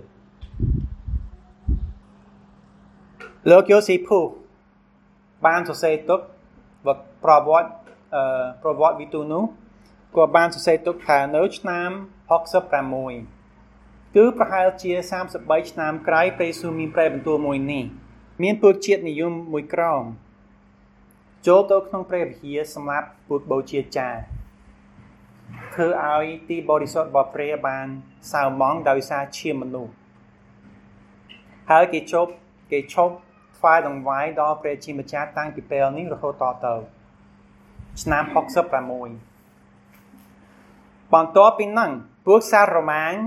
លោកយូស៊ីភូបានសរសេរទុកប្រវត្តិអឺប្រវត្តិវិទូនោះក៏បានសរសេរទុកថានៅឆ្នាំหกสิบหกគឺប្រហែលជាสามสิบสามឆ្នាំក្រោយព្រះយេស៊ូវមានព្រះបន្ទូលមួយនេះមានពួកជាតិនិយមមួយក្រុមចូលទៅក្នុងព្រះវិហារសម្រាប់ពួកបូជាចារ្យធ្វើឲ្យទីបរិសុទ្ធរបស់ព្រះបានសៅម៉ងដោយសារឈាមមនុស្សហើយគេជប់គេឈប់ថ្វាយដង្វាយដល់ព្រះជាម្ចាស់តាំងពីពេលនេះរហូតតទៅឆ្នាំหกสิบหกបន្ទាប់ពីហ្នឹងពួកសារ៉ូម៉ាំង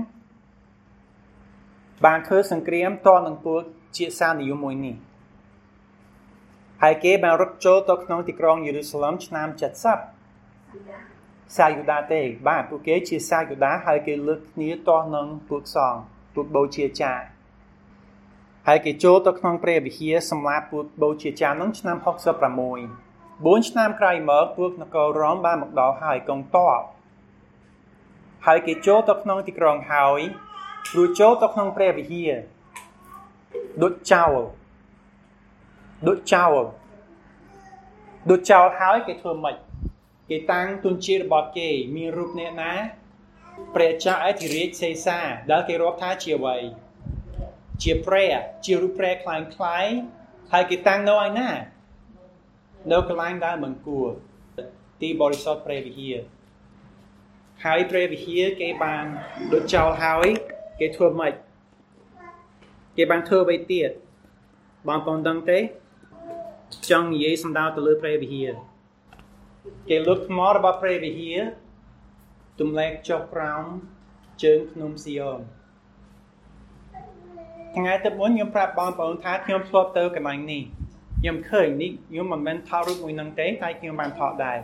បានធ្វើសង្គ្រាមតនឹងពួកជាសានិយមមួយនេះហើយគេបានរត់ចូលទៅក្នុងទីក្រុងយេរូសាឡិមឆ្នាំเจ็ดสิบសាយូដាទេបាទពួកគេជាសាយូដាហើយគេលើកគ្នាតនឹងពួកសង្ឃពួកបូជាចារ្យហើយគេចូលទៅក្នុងព្រះវិហារសម្រាប់ពួកបូជាចារ្យហ្នឹងឆ្នាំหกสิบหกបួនឆ្នាំក្រោយមកពួកនគររ៉ូមបានមកដល់ហើយកងទ័ពហើយគេចូលទៅក្នុងទីក្រុងហើយរួចចូលទៅក្នុងព្រះវិហារដុតចោលដុតចោលដុតចោលហើយគេធ្វើម៉េចគេតាំងទុនជារបស់គេមានរូបអ្នកណាព្រះចៅអធិរាជសេសាដែលគេរាប់ថាជាអ្វីជាព្រះជារូបព្រះคล้ายคล้ายហើយគេតាំងនៅឯណានៅកន្លែងដែលមិនគួរទីបរិសុទ្ធព្រះវិហារហើយព្រះវិហារគេបានដុតចោលហើយគេធ្វើម៉េចគេបានធ្វើអ្វីទៀតបងប្អូនដឹងទេចង់និយាយសំដៅទៅលើព្រះវិហារគេលើកថ្មរបស់ព្រះវិហារទម្លាក់ចុះក្រោមជើងភ្នំស៊ីយ៉ូនថ្ងៃទៅមុនខ្ញុំប្រាប់បងប្អូនថាខ្ញុំធ្លាប់ទៅកន្លែងនេះខ្ញុំឃើញនេះខ្ញុំមិនមែនថតរូបមួយនឹងទេតែខ្ញុំបានថតដែរ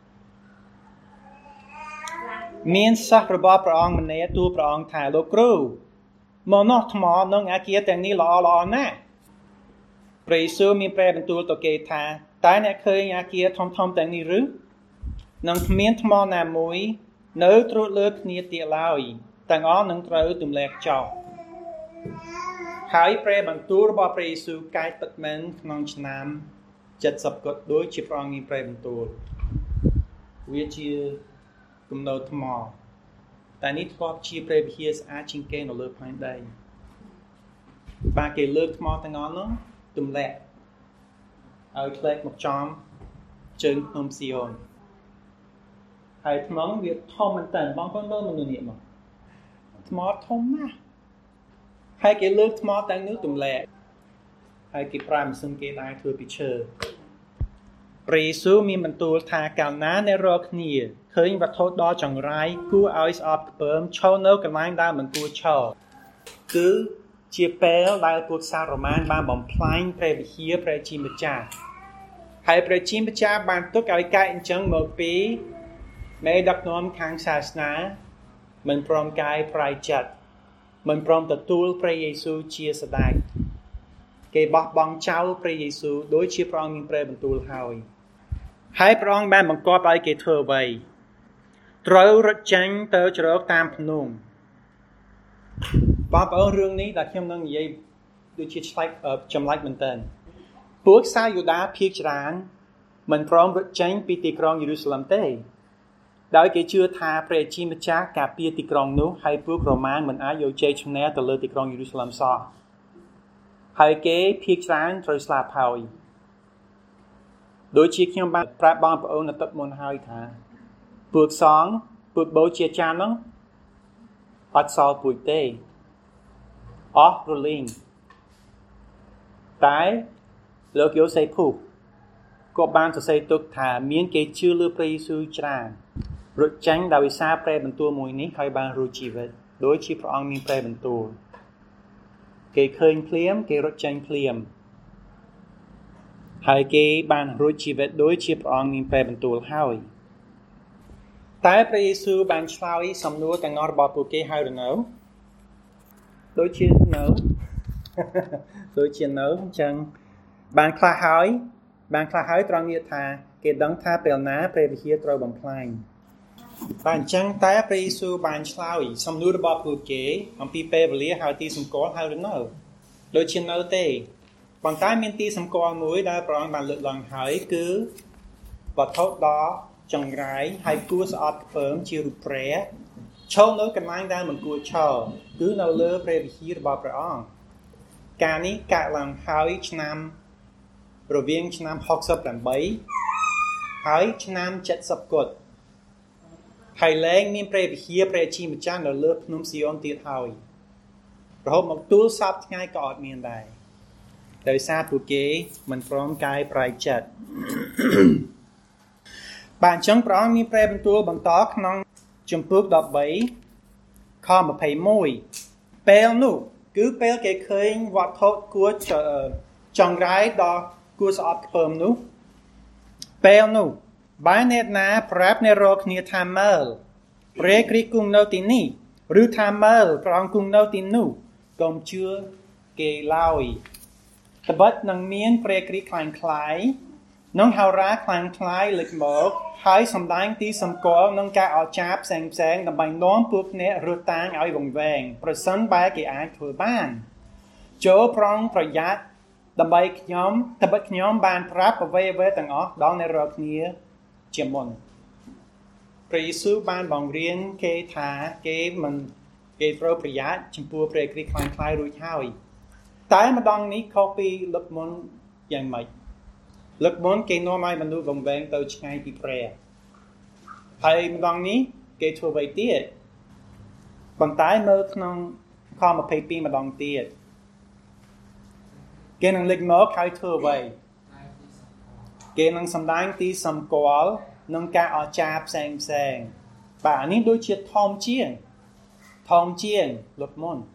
មានសិស្សរបស់ព្រះអង្គម្នាក់ទូលព្រះអង្គថាលោកគ្រូមកនោះថ្មនឹងអាគារទាំងនេះល្អល្អណាស់ព្រះយេស៊ូវមានព្រះបន្ទូលទៅគេថាតើអ្នកឃើញអាគារធំធំទាំងនេះឬនឹងគ្មានថ្មណាមួយនៅត្រួតលើគ្នាទៀតឡើយទាំងអស់នឹងត្រូវទម្លាក់ចោលហើយព្រះបន្ទូលរបស់ព្រះយេស៊ូវកែពិតមែនក្នុងឆ្នាំเจ็ดสิบក៏ដូចជាព្រះអង្គមានព្រះបន្ទូលវាជាគំនៅថ្មតែនេះធ្លាប់ជាព្រះវិហារស្អាតជាងគេនៅលើផែនដី bà kể lược mò tăng ngon nó tùm lẹ ở click một chom chân nôm sion hay món việc thom mình tần bóng con đôi mình niệm mà mò thom mà hay cái lược mò tăng nước tùm lẹ hay cái pram xưng cái đai thưa bị chờ Rê xu mi mình tùl thà cào ná nê rô khnia khơi vật thốt đó chẳng rai cú áo sọp bơm châu nâu cái láng đa mình tùl cho cứ chia bèo đai cuộc xa roman ba bóng plain pre bị hia pre chim bạch cha hay pre chim bạch cha bàn tốt cái cái chẳng một bí mẹ đặc nôm kháng xa sná mình prom cái prai chặt mình prom tật tùl pre Giêsu chia sa đai cái bọc bóng cháu pre Giêsu đối chia prom mình pre mình tùl hỏi hai prong banបង្កប់ឲ្យគេធ្វើអ្វីត្រូវរត់ចាញ់ទៅជ្រកតាមភ្នំបងប្អូនរឿងនេះដែលខ្ញុំនឹងនិយាយដូចជាឆ្លៃចម្លែកមែនតើពួកសាយូដាភាគច្រើនមិនព្រមរត់ចាញ់ពីទីក្រុងយេរូសាឡិមទេដោយគេជឿថាព្រះជាម្ចាស់ការពារទីក្រុងនោះហើយពួករ៉ូម៉ានមិនអាចយកជ័យឈ្នះទៅលើទីក្រុងយេរូសាឡិមសោះហើយគេភាគច្រើនត្រូវស្លាប់ហើយដោយជាខ្ញុំបានប្រាប់បងប្អូននៅទឹកមុនហើយថាពួកសងពួកបូជាចានហ្នឹងអត់សល់ពួយទេអស់រលីងតែលោកយូសេភូក៏បានសរសេរទុកថាមានគេជឿលើព្រះយេស៊ូវច្រើនរត់ចាញ់ដោយសារព្រះបន្ទូលមួយនេះហើយបានរួចជីវិតដោយជាព្រះអង្គមានព្រះបន្ទូលគេឃើញភ្លាមគេរត់ចាញ់ភ្លាមហើយគេបានរួចជីវិតដោយជាព្រះអង្គមានព្រះបន្ទូលហើយតែព្រះយេស៊ូវបានឆ្លើយសំណួរទាំងអស់របស់ពួកគេហើយឬនៅដូចជានៅដូចជានៅអញ្ចឹងបានខ្លះហើយបានខ្លះហើយត្រង់នេះថាគេដឹងថាពេលណាព្រះវិហារត្រូវបំផ្លាញបាទអញ្ចឹងតែព្រះយេស៊ូវបានឆ្លើយសំណួររបស់ពួកគេអំពីពេលវេលាហើយទីសម្គាល់ហើយឬនៅដូចជានៅទេប៉ុន្តែមានទីសម្គាល់មួយដែលព្រះអង្គបានលើកឡើងហើយគឺវត្ថុដ៏ចង្រៃហើយគួរស្អប់ខ្ពើមជារូបព្រះឈរនៅកន្លែងដែលមិនគួរឈរគឺនៅលើព្រះវិហាររបស់ព្រះអង្គការនេះកើតឡើងហើយឆ្នាំរវាងឆ្នាំហុកសិបប្រាំបីហើយឆ្នាំเจ็ดสิบគត់ហើយលែងមានព្រះវិហារព្រះជាម្ចាស់នៅលើភ្នំស៊ីយ៉ូនទៀតហើយរហូតមកទល់សពថ្ងៃក៏អត់មានដែរដោយសារពួកគេមិនព្រមកាយប្រៃចិត្តបាទអញ្ចឹងព្រះអង្គមានព្រះបន្ទូលបន្តក្នុងជំពូកដប់បីខម្ភៃមួយពេលនោះគឺពេលគេឃើញវត្ថុគួរចង្រៃដ៏គួរស្អប់ខ្ពើមនោះពេលនោះបើអ្នកណាប្រាប់អ្នករកគ្នាថាមើលព្រះគ្រីស្ទគង់នៅទីនេះឬថាមើលព្រះអង្គគង់នៅទីនោះកុំជឿគេឡើយត្បិតនឹងមានព្រះគ្រីស្ទខ្លាំងខ្លាយនឹងហោរាខ្លាំងខ្លាយលេចមកហើយសម្ដែងទីសម្គាល់នឹងការអស្ចារ្យផ្សេងផ្សេងដើម្បីនាំពួកអ្នករត់តាំងឲ្យវង្វេងប្រសិនបើគេអាចធ្វើបានចូលប្រងប្រយ័ត្នដើម្បីខ្ញុំត្បិតខ្ញុំបានប្រាប់អ្វីអ្វីទាំងអស់ដល់អ្នករាល់គ្នាជាមុនព្រះយេស៊ូវបានបង្រៀនគេថាគេមិនគេត្រូវប្រយ័ត្នចំពោះព្រះគ្រីស្ទខ្លាំងខ្លាយរួចហើយតែម្ដងនេះខុសពីលើកមុនយ៉ាងម៉េចលើកមុនគេនាំឲ្យមនុស្សវង្វេងទៅឆ្ងាយពីព្រះហើយម្ដងនេះគេធ្វើអ្វីទៀតប៉ុន្តែមើលក្នុងខម្ភៃពីរម្ដងទៀតគេនឹងលេចមកហើយធ្វើអ្វីគេនឹងសម្ដែងទីសម្គាល់នឹងការអស្ចារ្យផ្សេងផ្សេងបាទអានេះដូចជាធំជាងធំជាងលើកមុន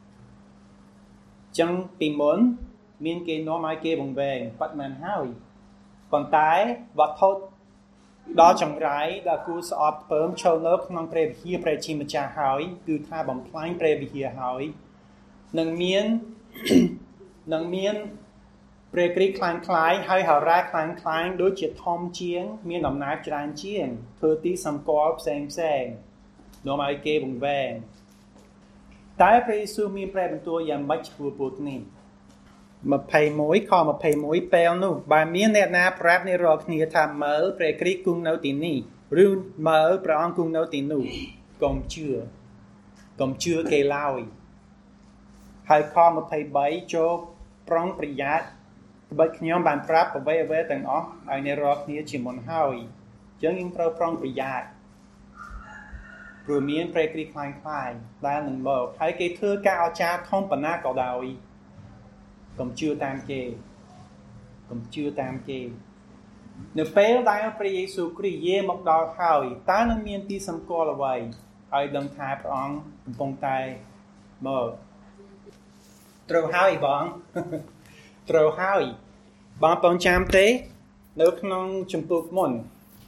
ចឹងពីមុនមានគេនាំឲ្យគេវង្វេងប៉ាត់មែនហើយប៉ុន្តែវត្ថុដ៏ចង្រៃដែលគួរស្អប់ខ្ពើមចូលនៅក្នុងព្រះវិហារព្រះជាម្ចាស់ហើយគឺថាបំផ្លាញព្រះវិហារហើយនឹងមាននឹងមានព្រះគ្រីស្ទខ្លាំងខ្លាយហើយហោរាខ្លាំងខ្លាយដូចជាធំជាងមានអំណាចច្រើនជាងធ្វើទីសម្គាល់ផ្សេងផ្សេងនាំឲ្យគេវង្វេងតែព្រះយេស៊ូវមានព្រះបន្ទូលយ៉ាងម៉េចចំពោះពួកនេះម្ភៃមួយខម្ភៃមួយពេលនោះបើមានអ្នកណាប្រាប់អ្នករាល់គ្នាថាមើលព្រះគ្រីស្ទគង់នៅទីនេះឬមើលព្រះអង្គគង់នៅទីនោះកុំជឿកុំជឿគេឡើយហហើយខម្ភៃបីចូលប្រុងប្រយ័ត្នបើខ្ញុំបានប្រាប់អ្វីអ្វីទាំងអស់ឲ្យអ្នករាល់គ្នាជាមុនហើយអញ្ចឹងយើងត្រូវប្រុងប្រយ័ត្នព្រោះមានព្រែកគ្រីខ្លាំងខ្លាយដែលនឹងមកហើយគេធ្វើការអស្ចារ្យធំប៉ុណ្ណាក៏ដោយកុំជឿតាមគេកុំជឿតាមគេនៅពេលដែលព្រះយេស៊ូវគ្រីស្ទយាងមកដល់ហើយតើនឹងមានទីសម្គាល់អ្វីឲ្យដឹងថាព្រះអង្គកំពុងតែមកត្រូវហើយបងត្រូវហើយបងប្អូនចាំទេនៅក្នុងជំពូកមុន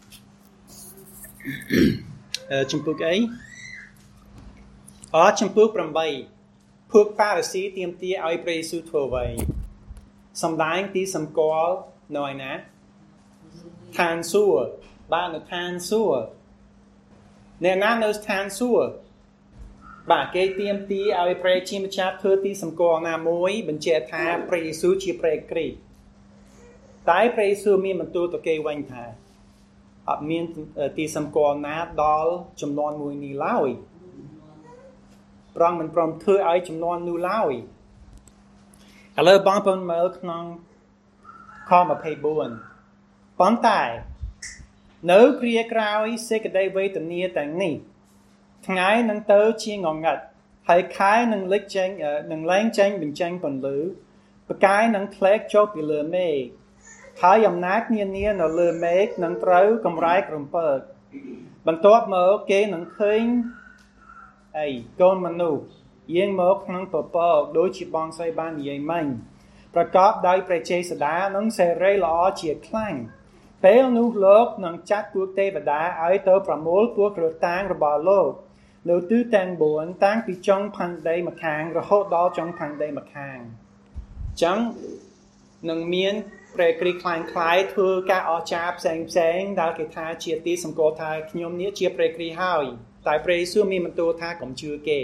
អឺជំពូកអីអត់ជំពូកប្រាំបីពួកផារីស៊ីទាមទារឲ្យព្រះយេស៊ូវធ្វើអ្វីសម្ដែងទីសម្គាល់នៅឯណាឋានសួគ៌បាននៅឋានសួគ៌អ្នកណានៅឋានសួគ៌បាទគេទាមទារឲ្យព្រះជាម្ចាស់ធ្វើទីសម្គាល់ណាមួយបញ្ជាក់ថាព្រះយេស៊ូវជាព្រះគ្រីស្ទតែព្រះយេស៊ូវមានបន្ទូលទៅគេវិញថាអត់មានទីសម្គាល់ណាដល់ចំនួនមួយនេះឡើយព្រះអង្គមិនព្រមធ្វើឲ្យចំនួននោះឡើយឥឡូវបងប្អូនមើលក្នុងខម្ភៃបួនប៉ុន្តែនៅគ្រាក្រោយសេចក្តីវេទនាទាំងនេះថ្ងៃនឹងទៅជាងងឹតហើយខែនឹងលេចចេញនឹងលែងចេញបញ្ចេញពន្លឺផ្កាយនឹងធ្លាក់ចុះពីលើមេឃហើយអំណាចនានានៅលើមេឃនឹងត្រូវកម្រែក្រំពើកបន្ទាប់មកគេនឹងឃើញអីកូនមនុស្សយាងមកក្នុងពពកដូចជាបងស្រីបាននិយាយមិញប្រកបដោយព្រះចេស្តានិងសេរីល្អជាខ្លាំងពេលនោះលោកនឹងចាត់ពួកទេវតាឲ្យទៅប្រមូលពួកគ្រឹះតាំងរបស់លោកនៅទិសទាំងបួនតាំងពីចុងផែនដីម្ខាងរហូតដល់ចុងផែនដីម្ខាងអញ្ចឹងនឹងមានព្រះគ្រីស្ទខ្លាំងខ្លាយធ្វើការអស្ចារ្យផ្សេងផ្សេងដែលគេថាជាទីសម្គាល់ថាខ្ញុំនេះជាព្រះគ្រីស្ទហើយតែព្រះយេស៊ូវមានបន្ទូលថាកុំជឿគេ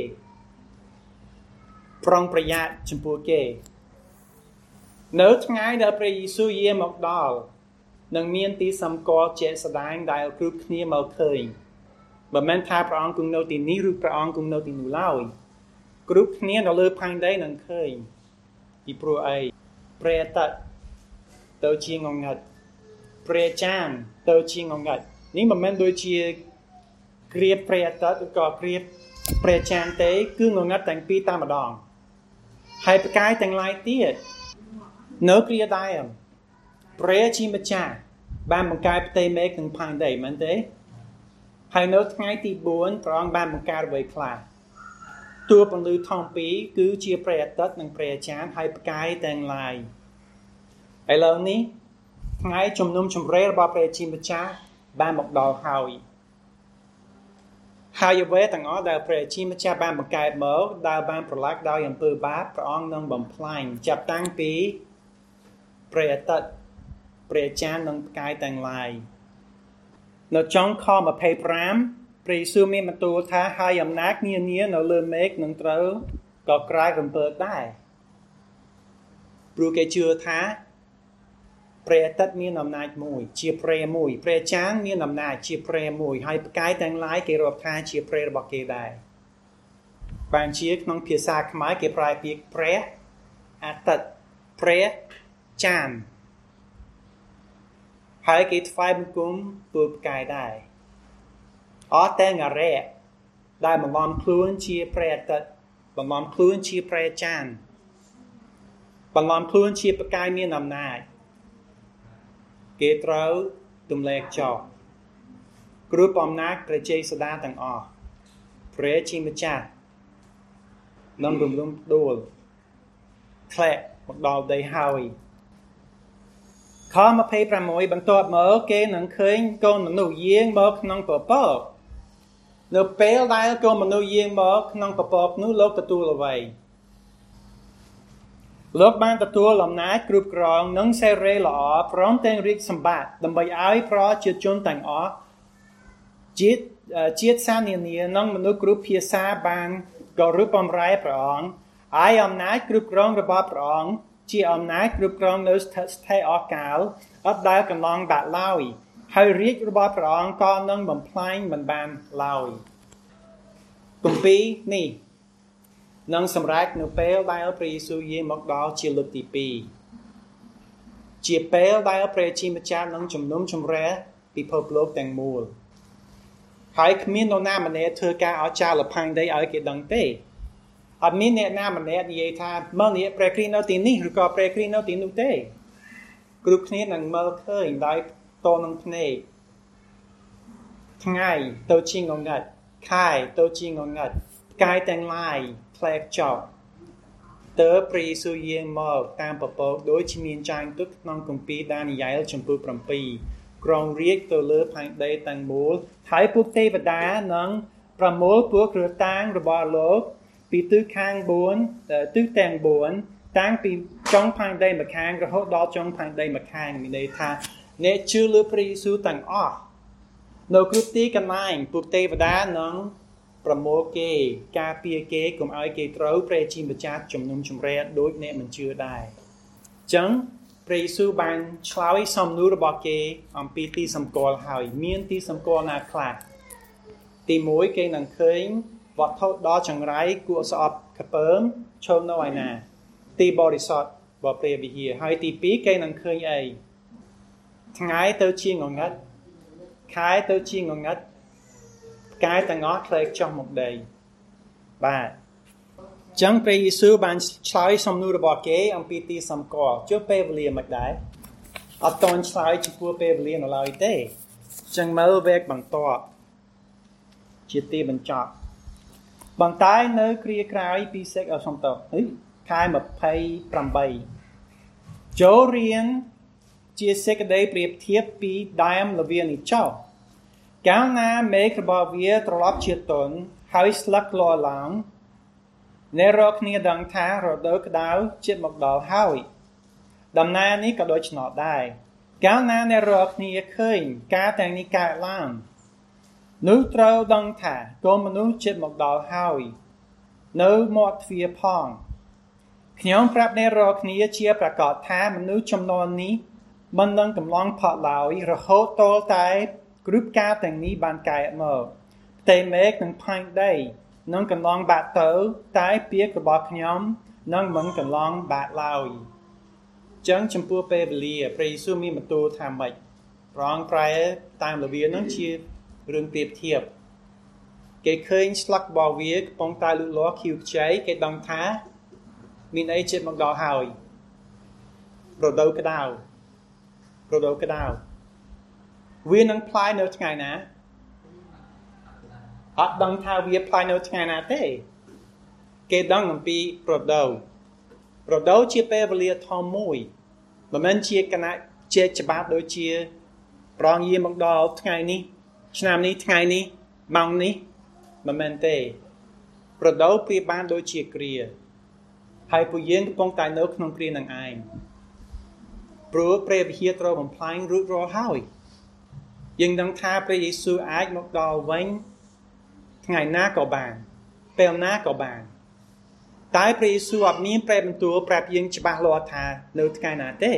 ប្រុងប្រយ័ត្នចំពោះគេនៅថ្ងៃដែលព្រះយេស៊ូវយាងមកដល់នឹងមានទីសម្គាល់ជាក់ស្ដែងដែលគ្រប់គ្នាមកឃើញមិនមែនថាព្រះអង្គគង់នៅទីនេះឬព្រះអង្គគង់នៅទីនោះឡើយគ្រប់គ្នានៅលើផែនដីនឹងឃើញពីព្រោះអីព្រះអាទិត្យទៅជាងងឹតព្រះចានទ៍ទៅជាងងឹតនេះមិនមែនដូចជាគ្រាព្រះអាទិត្យឬក៏គ្រាព្រះចានទ្៍ទេគឺងងឹតទាំងពីរតែម្ដងហើយផ្កាយទាំងឡាយទៀតនៅគ្រាដែរព្រះជាម្ចាស់បានបង្កើតផ្ទៃមេឃនិងផែនដីមែនទេហើយនៅថ្ងៃទីបួនព្រះអង្គបានបង្កើតអ្វីខ្លះតួពន្លឺធំពីរគឺជាព្រះអាទិត្យនិងព្រះច័ន្ទហើយផ្កាយទាំងឡាយឥឡូវនេះថ្ងៃជំនុំជម្រះរបស់ព្រះជាម្ចាស់បានមកដល់ហើយហើយអ្វីទាំងអស់ដែលព្រះជាម្ចាស់បានបង្កើតមកដែលបានប្រឡាក់ដោយអំពើបាបព្រះអង្គនឹងបំផ្លាញចាប់តាំងពីព្រះអាទិត្យព្រះច័ន្ទនិងផ្កាយទាំងឡាយនៅចុងខម្ភៃប្រាំព្រះយេស៊ូវមានបន្ទូលថាហើយអំណាចនានានៅលើមេឃនឹងត្រូវក៏ក្រាយរំពើដែរព្រោះគេជឿថាព្រះអាទិត្យមានអំណាចមួយជាព្រះមួយព្រះច័ន្ទមានអំណាចជាព្រះមួយហើយផ្កាយទាំងឡាយគេរាប់ថាជាព្រះរបស់គេដែរបានជាក្នុងភាសាខ្មែរគេប្រើពាក្យព្រះអាទិត្យព្រះច័ន្ទហើយគេថ្វាយបង្គំទូលផ្កាយដែរអត់តែងអរិយដែលបន្លំខ្លួនជាព្រះអាទិត្យបន្លំខ្លួនជាព្រះច័ន្ទបន្លំខ្លួនជាផ្កាយមានអំណាចគេត្រូវទម្លាក់ចោលគ្រប់អំណាចព្រះចេស្តាទាំងអស់ព្រះជាម្ចាស់នឹងរំលំដួលធ្លាក់មកដល់ដីហើយខម្ភៃប្រាំមួយបន្ទាប់មកគេនឹងឃើញកូនមនុស្សយាងមកក្នុងពពកនៅពេលដែលកូនមនុស្សយាងមកក្នុងពពកនោះលោកទទួលអ្វីលោកបានទទួលអំណាចគ្រប់គ្រងនិងសេរីល្អព្រមទាំងរាជសម្បត្តិដើម្បីឲ្យប្រជាជនទាំងអស់ជាតិជាតិសាសនានានិងមនុស្សគ្រប់ភាសាបានគោរពបម្រើព្រះអង្គហើយអំណាចគ្រប់គ្រងរបស់ព្រះអង្គជាអំណាចគ្រប់គ្រងនៅស្ថិតអកាលអត់ដែលកន្លងបាត់ឡើយហើយរាជរបស់ព្រះអង្គក៏នឹងបំផ្លាញមិនបានឡើយគម្ពីរនេះនឹងសម្រេចនៅពេលដែលព្រះយេស៊ូវយាងមកដល់ជាលើកទីពីរជាពេលដែលព្រះជាម្ចាស់នឹងជំនុំជម្រះពិភពលោកទាំងមូលហើយគ្មាននរណាម្នាក់ធ្វើការអស្ចារ្យលផាំងដីឲ្យគេដឹងទេអត់មានអ្នកណាម្នាក់និយាយថាមើលនេះព្រះគ្រីស្ទនៅទីនេះឬក៏ព្រះគ្រីស្ទនៅទីនោះទេគ្រប់គ្នានឹងមើលឃើញដោយតនឹងភ្នែកថ្ងៃទៅជាងងឹតខែទៅជាងងឹតផ្កាយទាំងឡាយផ្លែខ្ចប់តើព្រះយេស៊ូវយាងមកតាមពពកដូចជាមានចែងទុកក្នុងគម្ពីរដានីយ៉ែលចំពោះ7ក្រុងរាជទៅលើផែនដីទាំងមូលហើយពួកទេវតានឹងប្រមូលពួកគ្រឿងតាំងរបស់លោកពីទិសខាង4ទិសទាំង4តាំងពីចុងផែនដីម្ខាងរហូតដល់ចុងផែនដីម្ខាងមានន័យថាអ្នកជឿលើព្រះយេស៊ូវទាំងអស់នៅគ្រប់ទីកន្លែងពួកទេវតានឹងប្រមូលគេការពារគេកុំឲ្យគេត្រូវព្រះជាម្ចាស់ជំនុំជម្រះដូចអ្នកមិនជឿដែរអញ្ចឹងព្រះយេស៊ូវបានឆ្លើយសំណួររបស់គេអំពីទីសម្គាល់ហើយមានទីសម្គាល់ណាខ្លះទីមួយគេនឹងឃើញវត្ថុដ៏ចង្រៃគួរស្អប់ខ្ពើមឈរនៅឯណាទីបរិសុទ្ធរបស់ព្រះវិហារហើយទីពីរគេនឹងឃើញអីថ្ងៃទៅជាងងឹតខែទៅជាងងឹតផ្កាយទាំងអស់ធ្លាក់ចុះមកដីបាទចឹងព្រះយេស៊ូវបានឆ្លើយសំណួររបស់គេអំពីទីសម្គាល់ជួបពេលវេលាមិនដែរអត់តន់ឆ្លើយចំពោះពេលវេលានៅឡើយទេចឹងមើលវគ្គបន្តជាទីបញ្ចប់បន្តែនៅគ្រាក្រោយពីសេចក្ដីសំតោហីខែ28ចូលរៀនជាសេចក្ដីប្រៀបធៀបពីដើមលវានេះចោលកាលណាមេឃរបស់វាត្រឡប់ជាទន់ហើយស្លឹកលឡើងអ្នករកគ្នាដឹងថារដូវក្តៅជិតមកដល់ហើយដំណើរនេះក៏ដូចឆ្នោតដែរកាលណាអ្នករកគ្នាឃើញការទាំងនេះកើតឡើងនោះត្រូវដឹងថាកូនមនុស្សជិតមកដល់ហើយនៅមាត់ទ្វារផងខ្ញុំប្រាប់អ្នករកគ្នាជាប្រកាសថាមនុស្សចំនួននេះមិននឹងកំឡងផុតឡើយរហូតតលតែគ្រប់ការទាំងនេះបានកើតមកផ្ទៃមេឃនិងផែនដីនឹងកំឡងបាក់ទៅតែពាក្យរបស់ខ្ញុំនឹងមិនកំឡងបាក់ឡើយចឹងចំពោះពេលវេលាព្រះយេស៊ូវមានបន្ទូលថាម៉េចព្រះអង្គប្រែតាមលវានឹងជារឿងប្រៀបធៀបគេឃើញស្លឹករបស់វាកំពុងតែលូតលាស់ខៀវខ្ចីគេដឹងថាមានអីជិតមកដល់ហើយរដូវក្តៅរដូវក្តៅវានឹងផ្លាយនៅថ្ងៃណាអត់ដឹងថាវាផ្លាយនៅថ្ងៃណាទេគេដឹងអំពីរដូវរដូវជាពេលវេលាធំមួយមិនមែនជាគណៈជាច្បាប់ដូចជាប្រងយាមកដល់ថ្ងៃនេះឆ្នាំនេះថ្ងៃនេះម៉ោងនេះមិនមែនទេរដូវប្រៀបបានដូចជាគ្រាហើយពួកយើងកំពុងតែនៅក្នុងគ្រានឹងឯងព្រោះព្រះវិហារត្រូវបំផ្លាញរួចរាល់ហើយយើងដឹងថាព្រះយេស៊ូវអាចមកដល់វិញថ្ងៃណាក៏បានពេលណាក៏បានតែព្រះយេស៊ូវអត់មានព្រះបន្ទូលប្រាប់យើងច្បាស់លាស់ថានៅថ្ងៃណាទេ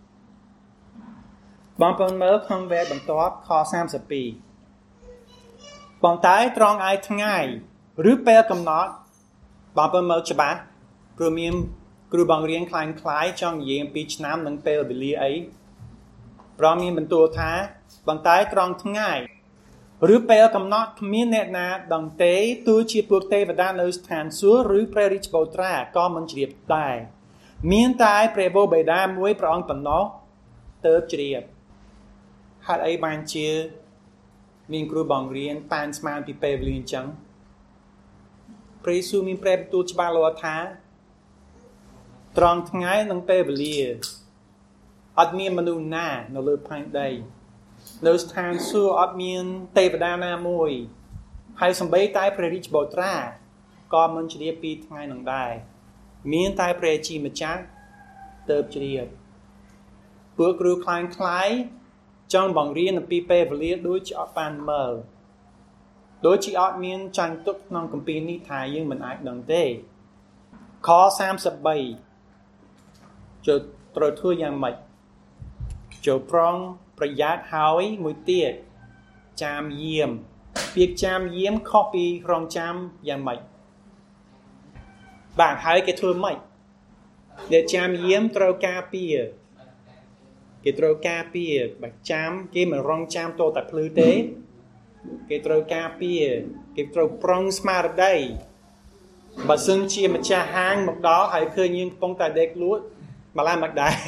បងប្អូនមើលក្នុងវគ្គបន្ទាប់ខសាមសិបពីរប៉ុន្តែត្រង់ឯថ្ងៃឬពេលកំណត់បងប្អូនមើលច្បាស់ព្រោះមានគ្រូបង្រៀនខ្លាំងខ្លាយចង់និយាយអំពីឆ្នាំនិងពេលវេលាអីព្រះមានបន្ទូលថាប៉ុន្តែត្រង់ថ្ងៃឬពេលកំណត់គ្មានអ្នកណាដឹងទេទោះជាពួកទេវតានៅស្ថានសួគ៌ឬព្រះរាជបូត្រាក៏មិនជ្រាបដែរមានតែព្រះបិតាមួយព្រះអង្គប៉ុណ្ណោះទើបជ្រាបហេតុអីបានជាមានគ្រូបង្រៀនប៉ានស្មានពីពេលវេលាអញ្ចឹងព្រះយេស៊ូវមានព្រះបន្ទូលច្បាស់លាស់ថាត្រង់ថ្ងៃនិងពេលវេលាអត់មានមនុស្សណានៅលើផែនដីនៅស្ថានសួគ៌អត់មានទេវតាណាមួយហើយសំបីតែព្រះរាជបូត្រាក៏មិនជ្រាបពីថ្ងៃនឹងដែរមានតែព្រះជាម្ចាស់ទើបជ្រាបពួកគ្រូខ្លាំងខ្លាយចង់បង្រៀនអំពីពេលវេលាដូចជាអត់បានមើលដូចជាអត់មានចាញ់ទុកក្នុងគម្ពីរនេះថាយើងមិនអាចដឹងទេខសាមសិបបីចូលត្រូវធ្វើយ៉ាងម៉េចចូលប្រងប្រយ័ត្នហើយមួយទៀតចាមយាមពាក្យចាមយាមខុសពីរងចាំយ៉ាងម៉េច bạn hãy cái thưa mày để chạm yếm trâu ca pìa cái trâu ca pìa bạch chạm cái mà rong chạm tô tập lư tế cái trâu ca pìa cái trâu prong smart đây bà xưng chia mà cha hang một đó hãy khơi nhưng phong tài đẹp lúa mà làm mặc đại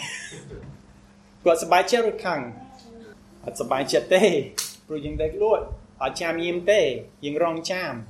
gọi sắp bài chết rồi khẳng sắp bài chết tê rồiยังđẹp lúa ở chạm yếm têยังrong chạm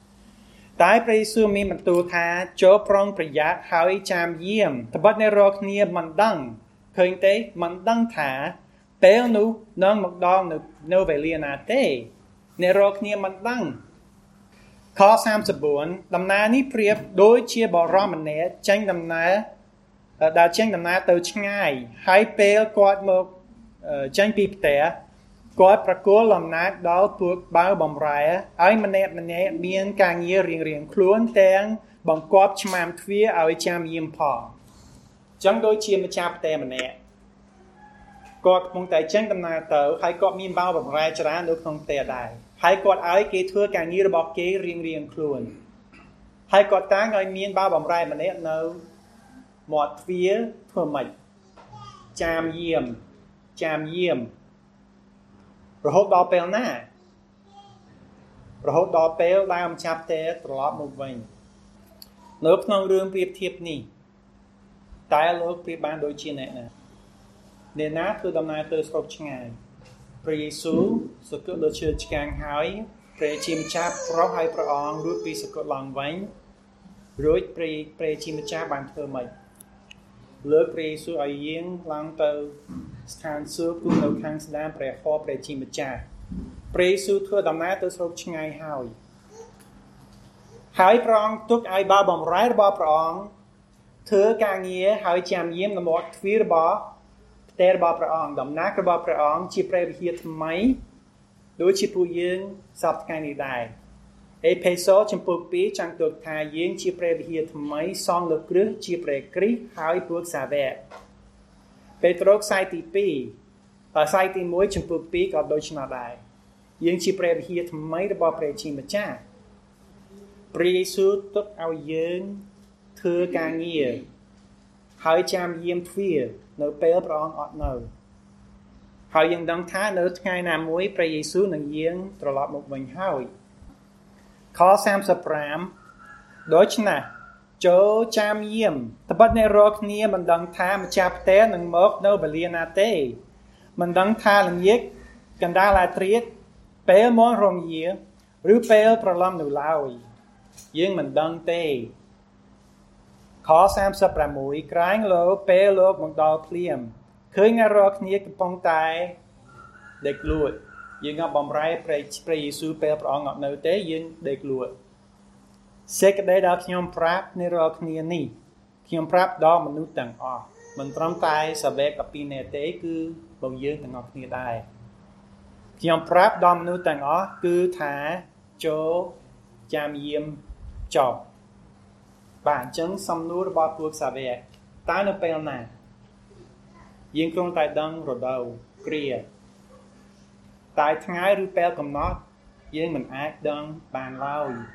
tại bây giờ mình mặt tu thà cho prongประหยัดให้จามเยี่ยมแต่บัดในรอกเนี่ยมันดังเคยเต้มันดังถาเป้นูน้องมักดองนูโนเวเลียนาเต้ในรอกเนี่ยมันดังข้อสามสิบบุญดำนานี้เปรียบโดยเชียบอรอมันเนี่ยจังดำนาดาจังดำนาเตอชง่ายให้เป้กอดมกจังปีแต่กอดประกอบลำนักดาวตัวบ้าบ่มไรไอ้มันเนี่ยมันเนี่ยมีนการเยี่ยเรียงเรียงคล้วนแตงบังกอบชมามทวีเอาไอ้จามยิมพอจังโดยเชียมาจับแต่มันเนี่ยกอดมองแต่จังดำนาเตอใครกอดมีนบ้าบ่มไรจะร้านดูคงแต่ได้ใครกอดไอ้เกทัวการเยี่ยระบอกเกเรียงเรียงคล้วนใครกอดตั้งไอ้มีนบ้าบ่มไรมันเนี่ยเนื้อหมดทวีเพื่อมันจามเยี่ยมจามเยี่ยมเราหดดอเปลหน้าเราหดดอเปลได้อมจับเตะตลอดมุมวิ่งเนื้อพนองเรื่องเปรียบเทียบนี่ตายโลกเปรียบบานโดยเชียนเนี่ยนะเนื้อน้าคือดำนาเตอร์สกช่างพระเยซูสกุลโดยเชื่อจางหายพระชิมจับเพราะให้พระองค์รู้ปีสกุลหลังวิ่งรู้พระพระชิมจับบานเธอใหม่เลือกพระเยซูไอเยี่ยงหลังเตอสถานสู้กุมเราคังสดานเปรย์ข้อเปรย์จิมจ่าเปรย์สู้ทั่วดำน้ำตัวสรุปช่างหายหายพรองทุกไอบาบอมไร้บอพรองเธอกางเงี้ยหายจำเยี่ยมนำวัดทวีบอเตอร์บอพรองดำน้ำบอพรองจีเปรย์เฮียทำไมโดยจีปูยืนสอบการนี้ได้เอเพโซจำปูปีจังตัวทายยืนจีเปรย์เฮียทำไมซองเลือกรึจีเปรย์กรีหายพวกสาเวเปโตรกไซตีปีแต่ไซตีมวยจมพูปีก็โดยชนะได้ยังชีเปรย์เฮียทำไมระบอบเปรย์ชิมจ้าพระเยซูต้องเอายังเธอกางเงียหายจามเยี่ยมทวีเนื้อเปลพระองค์อดเนื้อหายยังดังท้าเนื้อไงนามวยพระเยซูหนึ่งยังตลอดmột mìnhหายข้อสามสิบสามโดยชนะโจจามเยี่ยมแต่บัดในรอกนี้มันดังท่ามันจับเต้หนึ่งมกโนเบลียนาเต้มันดังท่าหลังยิกกันดาลาตรีดเปลมอนรงเยี่ยหรือเปลประลำหนูลาวยิ่งมันดังเต้ขอสามสับประมุยกลางโลเปลโลกมันดอลเพลียมเคยงารอกนี้กับปองตายเด็กลวดยิ่งเอาบอมไรไปไปซูเปลประองเอาเนื้อเต้ยิ่งเด็กลวดเสกได้ดาวขยมพระในรอกนี้นี่ขยมพระดอมนุษย์ต่างออกมันตรมตายสเปกกับปีเนเต้คือบ่งยืนต่างออกนี้ได้ขยมพระดอมนุษย์ต่างออกคือถาโจจามเยี่ยมจบบ้านจังสำนูระบอบพวกสเปกตายในเปลน่ะยิงตรงตายดังรดเอาเกลียตายทั้งไงหรือเปลกำนอดยิงมันอาจดังบานเล่า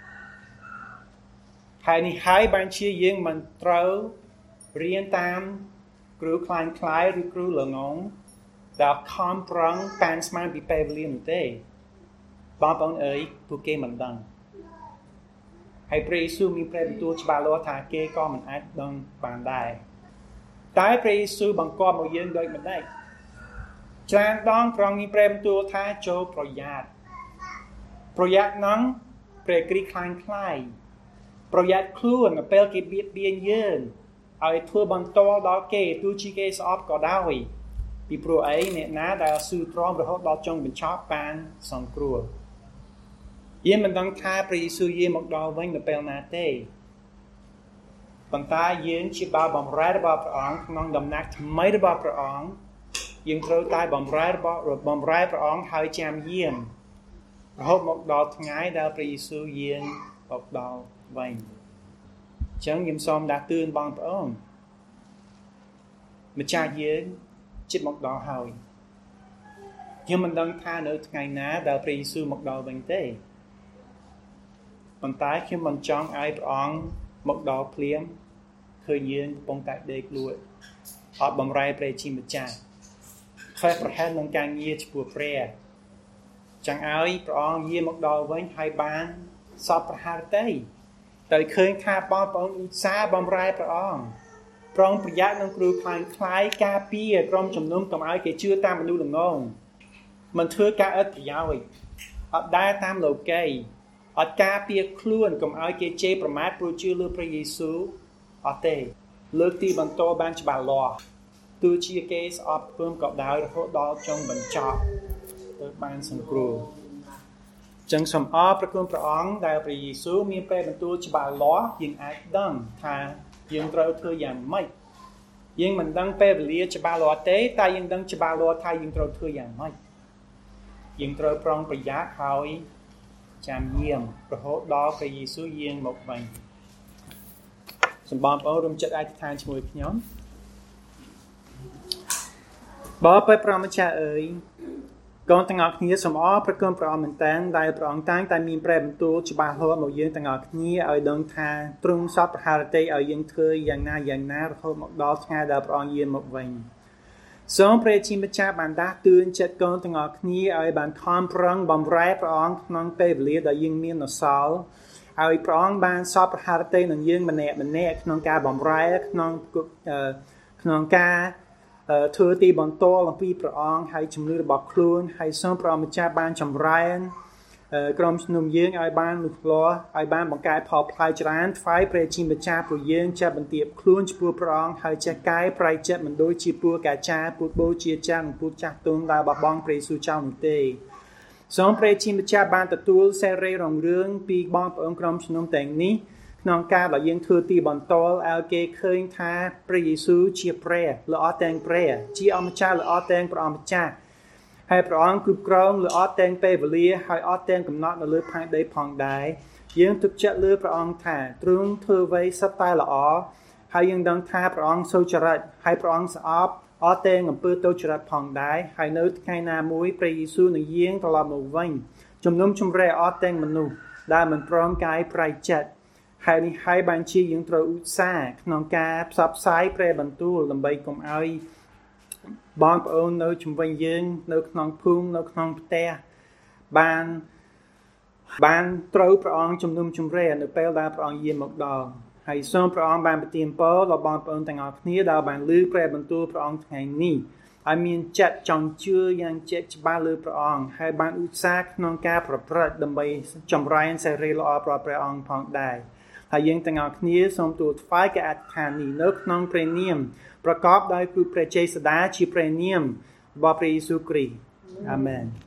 หายนี่หายบางเชี่ยยิงมันเต้าเรียนตามกรูคลายคล้ายหรือกรูเหลืองงดาวคอมปรังการสมานปีเปเรียนเต้บางปองเอ๋ยผู้เกมันดังให้พระเยซูมีพระบิดาฉบับล้อทาเกก็มันอาจดังบานได้แต่พระเยซูบังกอบมายืนโดยมันได้จางต้องปรองมีพระบิดาทาโจประหยัดประหยัดนั้นเปรกรีคลายคล้ายประหยัดคลื่นเปลกิบเบียดเบียนเยินเอาทั่วบนโต๊ะดอกเกตูชิเกสอฟก็ได้ปีโปรไอเนี่ยนะได้สื่อตรอมระหดดอกจงเป็นชอบปานสองครัวเยี่ยมมันต้องท่าปรีซูเยี่ยมกดอวิ่งในเปลนาเต้ปัญตาเยี่ยมชิบาบอมไรระบอบพระองค์น้องดำนักไม่ระบอบพระองค์ยังเท่าตายบอมไรระบอบหรือบอมไรพระองค์หายจามเยี่ยมระหดมกดอทั้งไงได้ปรีซูเยี่ยมมกดอvậy chẳng nghiêm xóm đã tương bằng phải không mà cha dưới chết một đỏ hồi nhưng mình đang tha nữa ngày ná đã при sư một đỏ bệnh tế bằng tái khi mình chọn ai bỏng មកដល់ភ្លាមឃើញយើងកំពុងតែដេកលក់អត់បំរែព្រះជាម្ចាស់ខែប្រហែលនឹងការងារចំពោះព្រះចឹងឲ្យព្រះអង្គយាងមកដល់វិញហើយបានសពប្រហារតីតែឃើញថាបងប្អូនឧស្សាហ៍បំរែព្រះអង្គប្រុងប្រយ័ត្ននឹងគ្រូខ្លាំងខ្លាយការពារក្រុមជំនុំកុំឲ្យគេជឿតាមមនុស្សល្ងងមិនធ្វើការឥតប្រយោជន៍អត់ដើរតាមលោកីអត់ការពារខ្លួនកុំឲ្យគេជេរប្រមាថព្រោះជឿលើព្រះយេស៊ូវអត់ទេលើកទីបន្តបានច្បាស់លាស់ទោះជាគេស្អប់ពើមក៏ដោយរហូតដល់ចុងបញ្ចប់ទៅបានសង្គ្រោះចឹងសូមអរព្រគុណព្រះអង្គដែលព្រះយេស៊ូវមានព្រះបន្ទូលច្បាស់លាស់យើងអាចដឹងថាយើងត្រូវធ្វើយ៉ាងម៉េចយើងមិនដឹងពេលវេលាច្បាស់លាស់ទេតែយើងដឹងច្បាស់លាស់ថាយើងត្រូវធ្វើយ៉ាងម៉េចយើងត្រូវប្រុងប្រយ័ត្នហើយចាំយាមរហូតដល់ព្រះយេស៊ូវយាងមកវិញសម្បងប្អូនរួមចិត្តអធិដ្ឋានជាមួយខ្ញុំបបព្រះម្ចាស់អើយកូនទាំងអស់គ្នាសូមអរព្រគុណព្រះអង្គមែនទែនដែលព្រះអង្គតាំងតែមានព្រះបន្ទូលច្បាស់លាស់មកយើងទាំងអស់គ្នាឲ្យដឹងថាទ្រង់សពប្រហារតីឲ្យយើងធ្វើយ៉ាងណាយ៉ាងណារហូតមកដល់ថ្ងៃដែលព្រះអង្គយាងមកវិញសូមព្រះជាម្ចាស់បានដាស់តឿនចិត្តកូនទាំងអស់គ្នាឲ្យបានខំប្រឹងបម្រើព្រះអង្គក្នុងពេលវេលាដែលយើងមាននៅសល់ឲ្យព្រះអង្គបានសពប្រហារតីនឹងយើងម្នាក់ម្នាក់ក្នុងការបម្រើក្នុងក្នុងការធ្វើទីបន្ទាល់អំពីព្រះអង្គហើយជំនឿរបស់ខ្លួនហើយសូមព្រះម្ចាស់បានចម្រើនក្រុមជំនុំយើងឲ្យបានលូតលាស់ឲ្យបានបង្កើតផលផ្លែច្រើនថ្វាយព្រះជាម្ចាស់ព្រោះយើងចេះបន្ទាបខ្លួនចំពោះព្រះអង្គហើយចេះកែប្រែចិត្តមិនដូចជាពួកកាចាពួកបូជាចាស់និងពួកចាស់ទុំដែលបបងព្រះយេស៊ូវចោលនោះទេសូមព្រះជាម្ចាស់បានទទួលសេរីរុងរឿងពីបងប្អូនក្រុមជំនុំទាំងនេះក្នុងការដែលយើងធ្វើទីបន្ទាល់ឲ្យគេឃើញថាព្រះយេស៊ូវជាព្រះល្អទាំងព្រះជាអម្ចាស់ល្អទាំងព្រះអម្ចាស់ហើយព្រះអង្គគ្រប់គ្រងល្អទាំងពេលវេលាហើយអត់ទាំងកំណត់នៅលើផែនដីផងដែរយើងទុកចិត្តលើព្រះអង្គថាទ្រង់ធ្វើអ្វីសុទ្ធតែល្អហើយយើងដឹងថាព្រះអង្គសុចរិតហើយព្រះអង្គស្អប់អត់ទាំងអំពើទុច្ចរិតផងដែរហើយនៅថ្ងៃណាមួយព្រះយេស៊ូវនឹងយាងត្រឡប់មកវិញជំនុំជម្រះអត់ទាំងមនុស្សដែលមិនព្រមកាយប្រែចិត្តហើយនេះហើយបានជាយើងត្រូវឧស្សាហ៍ក្នុងការផ្សព្វផ្សាយព្រះបន្ទូលដើម្បីកុំឲ្យបងប្អូននៅជំវិញយើងនៅក្នុងភូមិនៅក្នុងផ្ទះបានបានត្រូវព្រះអង្គជំនុំជម្រះនៅពេលដែលព្រះអង្គយាងមកដល់ហើយសូមព្រះអង្គបានប្រទានពរដល់បងប្អូនទាំងអស់គ្នាដែលបានឮព្រះបន្ទូលព្រះអង្គថ្ងៃនេះឲ្យមានចិត្តចង់ជឿយ៉ាងជាក់ច្បាស់លើព្រះអង្គហើយបានឧស្សាហ៍ក្នុងការប្រព្រឹត្តដើម្បីចម្រើនសេរីល្អប្រព្រះអង្គផងដែរហើយយើងទាំងអស់គ្នាសូមទូលថ្វាយការអធិដ្ឋាននេះនៅក្នុងព្រះនាមប្រកបដោយព្រះជ័យសដាជាព្រះនាមរបស់ព្រះយេស៊ូវគ្រីស្ទអាមែន